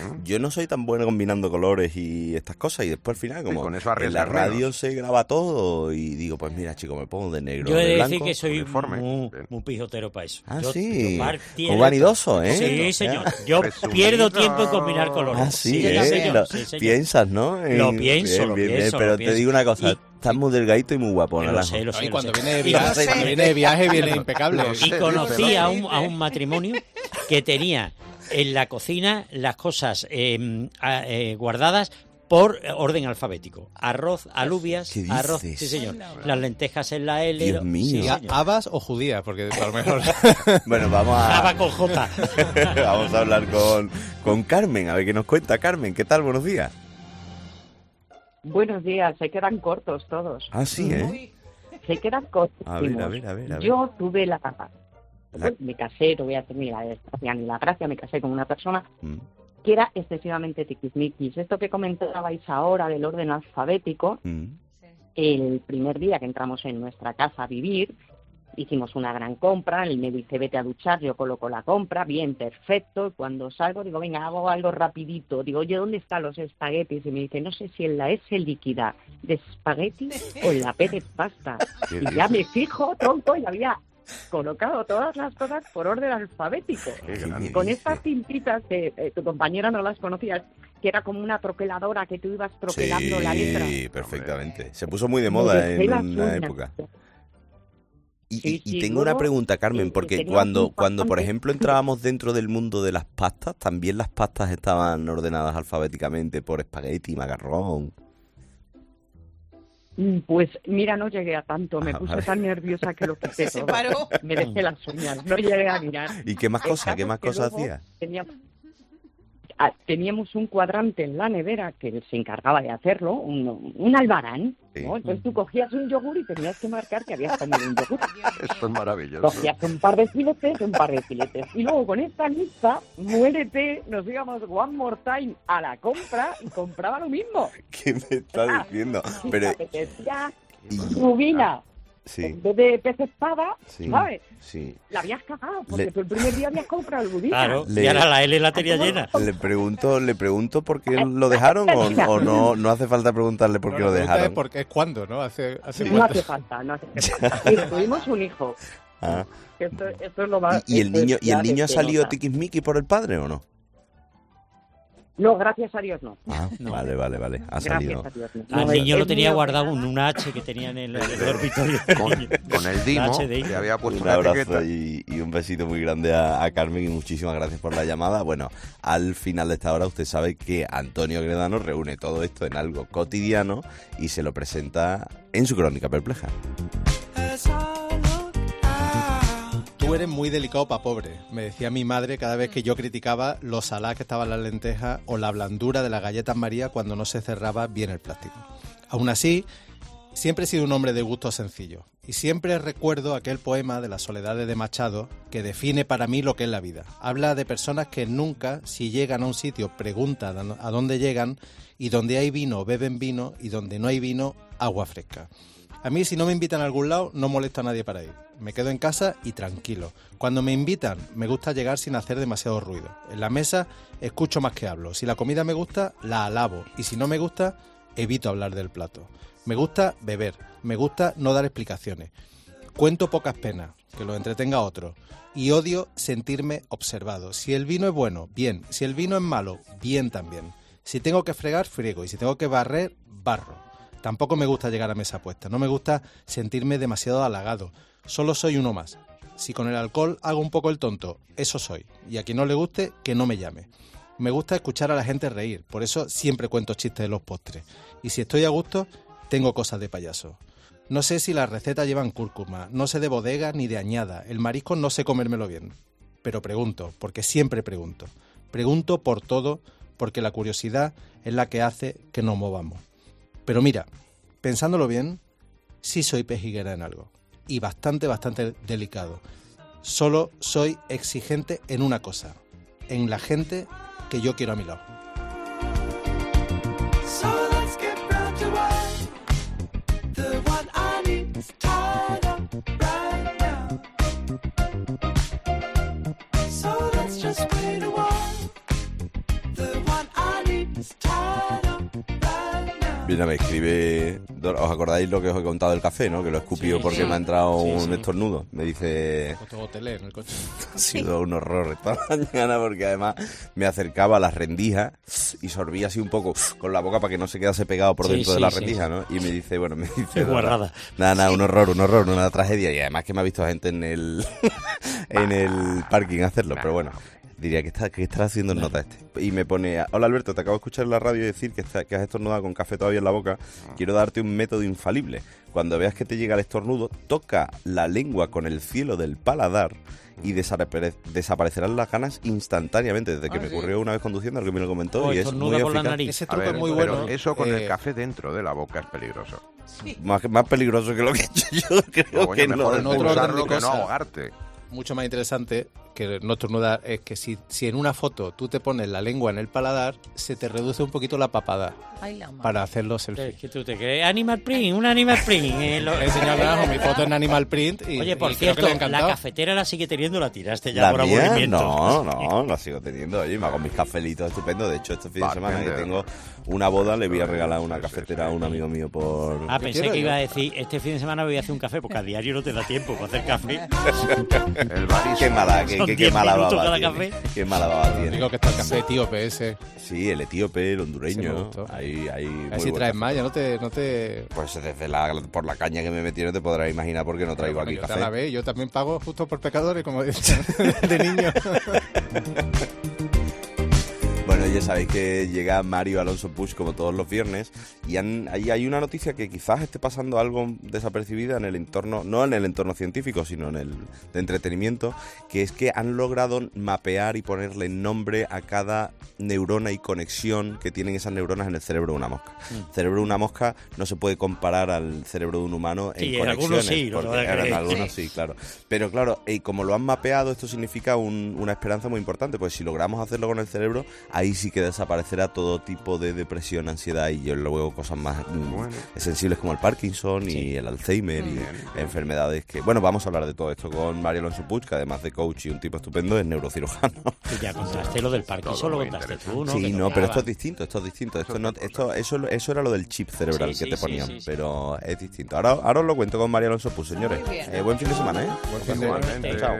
yo no soy tan bueno combinando colores y estas cosas, y después al final, como Sí, con eso en la arriesgas radio menos. se graba todo, y digo, pues mira, chico, me pongo de negro, Yo he de de blanco. decir que soy uniforme. muy, muy pijotero para eso. Ah, Yo- sí. yo partiera- Muy vanidoso, ¿eh? Sí, señor. Yo Presumido. pierdo tiempo en combinar colores. Ah, sí, Sí, ¿eh? señor, Lo- sí, señor. piensas, ¿no? En- Lo pienso, bien, lo bien, bien, pienso, pero lo te pienso. digo una cosa, Y- estás muy delgadito y muy guapo, Lo Naranjo. sé, lo sé, Y lo cuando sé. viene de Y- viaje, cuando viene de viaje viene impecable. Y conocí a un, a un matrimonio que tenía en la cocina las cosas eh, a- eh, guardadas por orden alfabético. Arroz, alubias, ¿Qué arroz, dices? sí señor. Las lentejas en la L. Dios lo- mío. sí, ¿Y a- señor. ¿Habas o judías? Porque a lo mejor... Bueno, vamos a... Java con J. Vamos a hablar con, con Carmen, a ver qué nos cuenta. Carmen, ¿qué tal? Buenos días. Buenos días, se quedan cortos todos. Ah, sí, ¿eh? Se quedan cortos. A ver, a ver, a ver, a ver. Yo tuve la... La- Me casé, no voy a hacer ni la desgracia ni la gracia, me casé con una persona Mm. que era excesivamente tiquismiquis. Esto que comentabais ahora del orden alfabético, Mm. el primer día que entramos en nuestra casa a vivir, hicimos una gran compra, él me dice, vete a duchar, yo coloco la compra, bien, perfecto, y cuando salgo digo, venga, hago algo rapidito, digo, oye, ¿dónde están los espaguetis? Y me dice, no sé si en la S líquida de espagueti o en la P de pasta. ¿Qué Y ya dices? me fijo, tronco, y había colocado todas las cosas por orden alfabético. Qué grande. Con estas tintitas que eh, tu compañera no las conocía, que era como una troqueladora que tú ibas troquelando la letra. Sí, perfectamente. Se puso muy de Me moda dejé en las una uñas. época. Y, Sí, y- y sí, tengo luego, una pregunta, Carmen, eh, porque tenía cuando, un cuando, por bastante- ejemplo, entrábamos dentro del mundo de las pastas, también las pastas estaban ordenadas alfabéticamente por espagueti, macarrón. Mm, Pues mira, no llegué a tanto, me Ah, puse vale. tan nerviosa que lo quité Se todo. paró. Me dejé las uñas, no llegué a mirar. ¿Y qué más El cosas? caso ¿Qué más es que cosas luego hacías? Teníamos, ah, teníamos un cuadrante en la nevera que se encargaba de hacerlo, un, un albarán, Sí. ¿no? Entonces tú cogías un yogur y tenías que marcar que habías comido un yogur. Esto es maravilloso. Cogías un par de filetes, un par de filetes. Y luego con esta lista, muérete, nos íbamos one more time a la compra y compraba lo mismo. ¿Qué me estás diciendo? Si Pero, te apetecía y- rubina sí, en vez de pez espada, sí, ¿sabes? sí. La habías cagado, porque Le- tú el primer día habías comprado el rubina. Claro, Le- y ahora la L la tenía llena. Le pregunto, le pregunto por qué lo dejaron o, o no, no hace falta preguntarle por No, qué la lo pregunta dejaron. es, por qué- es cuándo, ¿no? Hace, hace No cuánto. hace falta, no hace falta. Y tuvimos un hijo. Ah. Esto, esto es lo más... ¿Y, y el esto es niño, y ya el niño ha de salido nota. tiquismiqui por el padre o no? No, gracias a Dios no. Ah, vale, vale, vale. Ha Gracias salido. a Dios no. Al No, niño es- lo es tenía muy guardado en ordenado. un H que tenía en el, el dormitorio. Con, con el La Dimo, H de le había puesto Un una abrazo etiqueta. y, y un besito muy grande a, a Carmen y muchísimas gracias por la llamada. Bueno, al final de esta hora usted sabe que Antonio Gredano reúne todo esto en algo cotidiano y se lo presenta en su Crónica Perpleja. Tú eres muy delicado para pobre, me decía mi madre cada vez que yo criticaba lo saladas que estaban las lentejas o la blandura de las galletas María cuando no se cerraba bien el plástico. Aún así, siempre he sido un hombre de gusto sencillo y siempre recuerdo aquel poema de las Soledades de Machado que define para mí lo que es la vida. Habla de personas que nunca, si llegan a un sitio, preguntan a dónde llegan y donde hay vino beben vino y donde no hay vino agua fresca. A mí, si no me invitan a algún lado, no molesto a nadie para ir. Me quedo en casa y tranquilo. Cuando me invitan, me gusta llegar sin hacer demasiado ruido. En la mesa, escucho más que hablo. Si la comida me gusta, la alabo. Y si no me gusta, evito hablar del plato. Me gusta beber. Me gusta no dar explicaciones. Cuento pocas penas, que lo entretenga a otro. Y odio sentirme observado. Si el vino es bueno, bien. Si el vino es malo, bien también. Si tengo que fregar, friego. Y si tengo que barrer, barro. Tampoco me gusta llegar a mesa puesta, no me gusta sentirme demasiado halagado, solo soy uno más. Si con el alcohol hago un poco el tonto, eso soy, y a quien no le guste, que no me llame. Me gusta escuchar a la gente reír, por eso siempre cuento chistes de los postres, y si estoy a gusto, tengo cosas de payaso. No sé si las recetas llevan cúrcuma, no sé de bodega ni de añada, el marisco no sé comérmelo bien, pero pregunto, porque siempre pregunto. Pregunto por todo, porque la curiosidad es la que hace que nos movamos. Pero mira, pensándolo bien, sí soy pejiguera en algo. Y bastante, bastante delicado. Solo soy exigente en una cosa. En la gente que yo quiero a mi lado. So let's just wait a while. The one Mira, me escribe... ¿Os acordáis lo que os he contado del café, no? Que lo he escupido Sí, porque sí. me ha entrado Sí, un sí. estornudo. Me dice... Otro hotelero en el coche. Ha sido un horror esta mañana porque además me acercaba a las rendijas y sorbía así un poco con la boca para que no se quedase pegado por Sí, dentro de sí, la sí, rendija, sí. ¿no? Y me dice, bueno, me dice... Qué guarrada. Nada, nada, un horror, un horror, una tragedia. Y además que me ha visto gente en el en el parking hacerlo, pero bueno. Diría que está que estará haciendo nota este. Y me pone, hola Alberto, te acabo de escuchar en la radio decir que, está, que has estornudado con café todavía en la boca. Quiero darte un método infalible. Cuando veas que te llega el estornudo, toca la lengua con el cielo del paladar y desapare- desaparecerán las ganas instantáneamente. Desde que Ah, me sí. ocurrió una vez conduciendo, alguien me lo comentó O y es estornuda muy por la eficaz. nariz. Ese A truco ver, es muy pero bueno. eso con eh, el café dentro de la boca es peligroso. Más, más peligroso que lo que he hecho yo, creo No, bueno, que mejor no. es en otro orden de usarlo que no cosas, ahogarte. mucho más interesante que no estornudar es que si, si en una foto tú te pones la lengua en el paladar, se te reduce un poquito la papada Ay, la madre. para hacer los selfies. Es que tú te crees Animal Print, un Animal Print. eh, lo- He enseñado a mi foto en Animal Print y, Oye, por y creo cierto, que le ha la encantado. cafetera la sigue teniendo, la tiraste ya ¿La por mía? aburrimiento. No, no, la sigo teniendo. Oye, me hago mis cafelitos estupendos. De hecho, este fin de semana que Bartender. tengo una boda, le voy a regalar una cafetera a un amigo mío por... Ah, pensé quiero que yo. iba a decir, este fin de semana voy a hacer un café, porque a diario no te da tiempo para hacer café. El barismo. Qué mala, qué, Son qué, qué diez mala minutos baba cada tiene. café. Qué mala baba tiene. Digo que está el café etíope ese. Sí, el etíope, el Sí, me hondureño. gustó. Ahí, ahí, A muy ver si buen traes café. más, ya no te... No te... Pues desde la, por la caña que me metieron te podrás imaginar por qué no traigo Bueno, aquí yo te café. la ve, yo también pago justo por pecadores, como dicen de niño. Bueno, ya sabéis que llega Mario Alonso Puig como todos los viernes y han- ahí hay una noticia que quizás esté pasando algo desapercibida en el entorno, no en el entorno científico, sino en el de entretenimiento, que es que han logrado mapear y ponerle nombre a cada neurona y conexión que tienen esas neuronas en el cerebro de una mosca. Mm. El cerebro de una mosca no se puede comparar al cerebro de un humano Sí, en en algunos conexiones. sí, no te porque vas a en creer. algunos sí, claro. Pero claro, y como lo han mapeado, esto significa un- una esperanza muy importante, pues si logramos hacerlo con el cerebro, ahí sí que desaparecerá todo tipo de depresión, ansiedad y yo luego cosas más mm, Bueno. sensibles como el Parkinson y el Alzheimer y enfermedades que... Bueno, vamos a hablar de todo esto con Mario Alonso Puig, que además de coach y un tipo estupendo, es neurocirujano. Y ya contaste lo del Parkinson, Todo lo muy contaste interesante. tú, ¿no? Sí, Que no, pero tocaba. esto es distinto, esto es distinto. Esto no, esto, eso, eso era lo del chip cerebral Sí, que sí, te sí, ponían, sí, sí. pero es distinto. Ahora, ahora os lo cuento con Mario Alonso Puig, señores. Muy bien. Eh, buen fin de semana, ¿eh? Buen fin de Igualmente. Chao.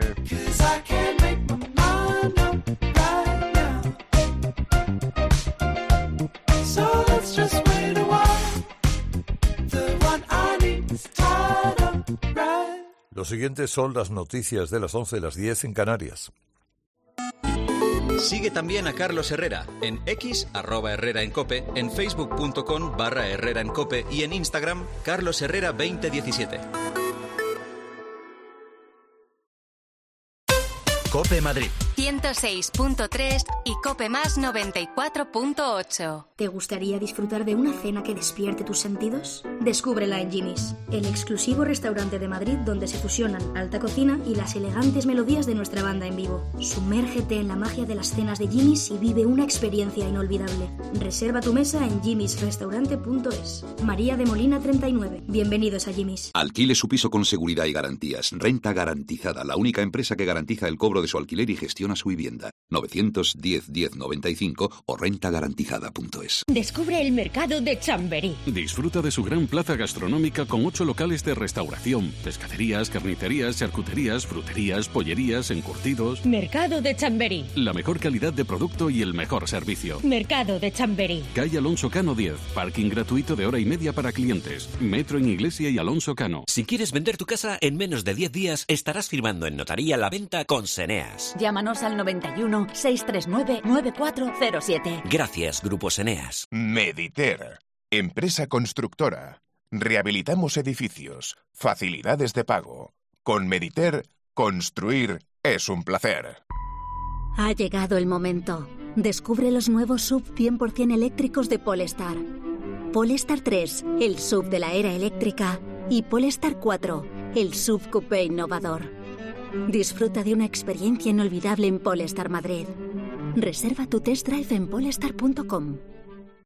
Lo siguiente son las noticias de las once y las diez en Canarias. Sigue también a Carlos Herrera en X, arroba Herrera en Cope, en facebook.com barra Herrera en Cope y en Instagram, Carlos Herrera veinte diecisiete. Cope Madrid. ciento seis punto tres y Cope Más noventa y cuatro punto ocho. ¿Te gustaría disfrutar de una cena que despierte tus sentidos? Descúbrela en Jimmy's, el exclusivo restaurante de Madrid donde se fusionan alta cocina y las elegantes melodías de nuestra banda en vivo. Sumérgete en la magia de las cenas de Jimmy's y vive una experiencia inolvidable. Reserva tu mesa en jimmys restaurante punto es. María de Molina treinta y nueve. Bienvenidos a Jimmy's. Alquile su piso con seguridad y garantías. Renta Garantizada, la única empresa que garantiza el cobro de su alquiler y gestiona su vivienda. novecientos diez diez noventa y cinco o renta garantizada punto es. Descubre el mercado de Chamberí. Disfruta de su gran plaza gastronómica con ocho locales de restauración, pescaderías, carnicerías, charcuterías, fruterías, pollerías, encurtidos. Mercado de Chamberí. La mejor calidad de producto y el mejor servicio. Mercado de Chamberí. Calle Alonso Cano diez, parking gratuito de hora y media para clientes. Metro en Iglesia y Alonso Cano. Si quieres vender tu casa en menos de diez días, estarás firmando en notaría la venta con Seneas. Llámanos al noventa y uno, seiscientos treinta y nueve, noventa y cuatro cero siete. Gracias, Grupo Seneas. Mediter, empresa constructora. Rehabilitamos edificios. Facilidades de pago. Con Mediter, construir es un placer. Ha llegado el momento. Descubre los nuevos S U V cien por ciento eléctricos de Polestar. Polestar tres, el S U V de la era eléctrica, y Polestar cuatro, el S U V coupé innovador. Disfruta de una experiencia inolvidable en Polestar Madrid. Reserva tu test drive en polestar punto com.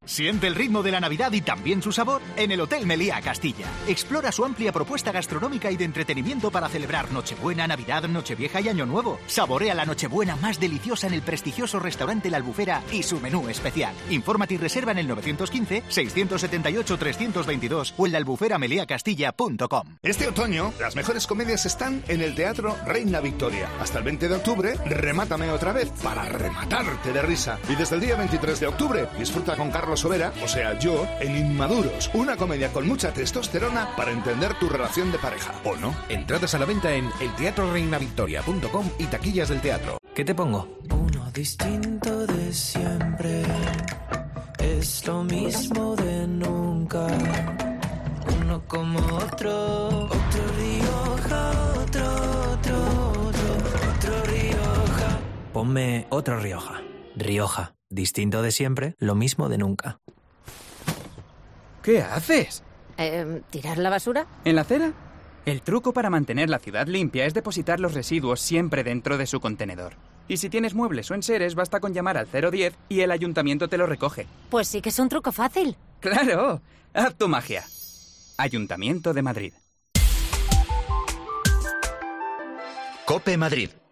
Siente el ritmo de la Navidad y también su sabor en el Hotel Meliá Castilla. Explora su amplia propuesta gastronómica y de entretenimiento para celebrar Nochebuena, Navidad, Nochevieja y Año Nuevo. Saborea la Nochebuena más deliciosa en el prestigioso restaurante La Albufera y su menú especial. Infórmate y reserva en el nueve uno cinco, seis siete ocho, tres dos dos o en la albufera meliá castilla punto com. Este otoño, las mejores comedias están en el Teatro Reina Victoria. Hasta el veinte de octubre, remátame otra vez para rematarte de risa. Y desde el día veintitrés de octubre, disfruta con Carlos Sobera, o sea, yo, en Inmaduros, una comedia con mucha testosterona para entender tu relación de pareja, ¿o no? Entradas a la venta en el teatro reina victoria punto com y taquillas del teatro. ¿Qué te pongo? Uno distinto de siempre, es lo mismo de nunca. Uno como otro, otro Rioja, otro, otro, otro, otro Rioja. Ponme otro Rioja. Rioja. Distinto de siempre, lo mismo de nunca. ¿Qué haces? Eh, ¿Tirar la basura? ¿En la acera? El truco para mantener la ciudad limpia es depositar los residuos siempre dentro de su contenedor. Y si tienes muebles o enseres, basta con llamar al cero diez y el ayuntamiento te lo recoge. Pues sí que es un truco fácil. ¡Claro! ¡Haz tu magia! Ayuntamiento de Madrid. COPE Madrid.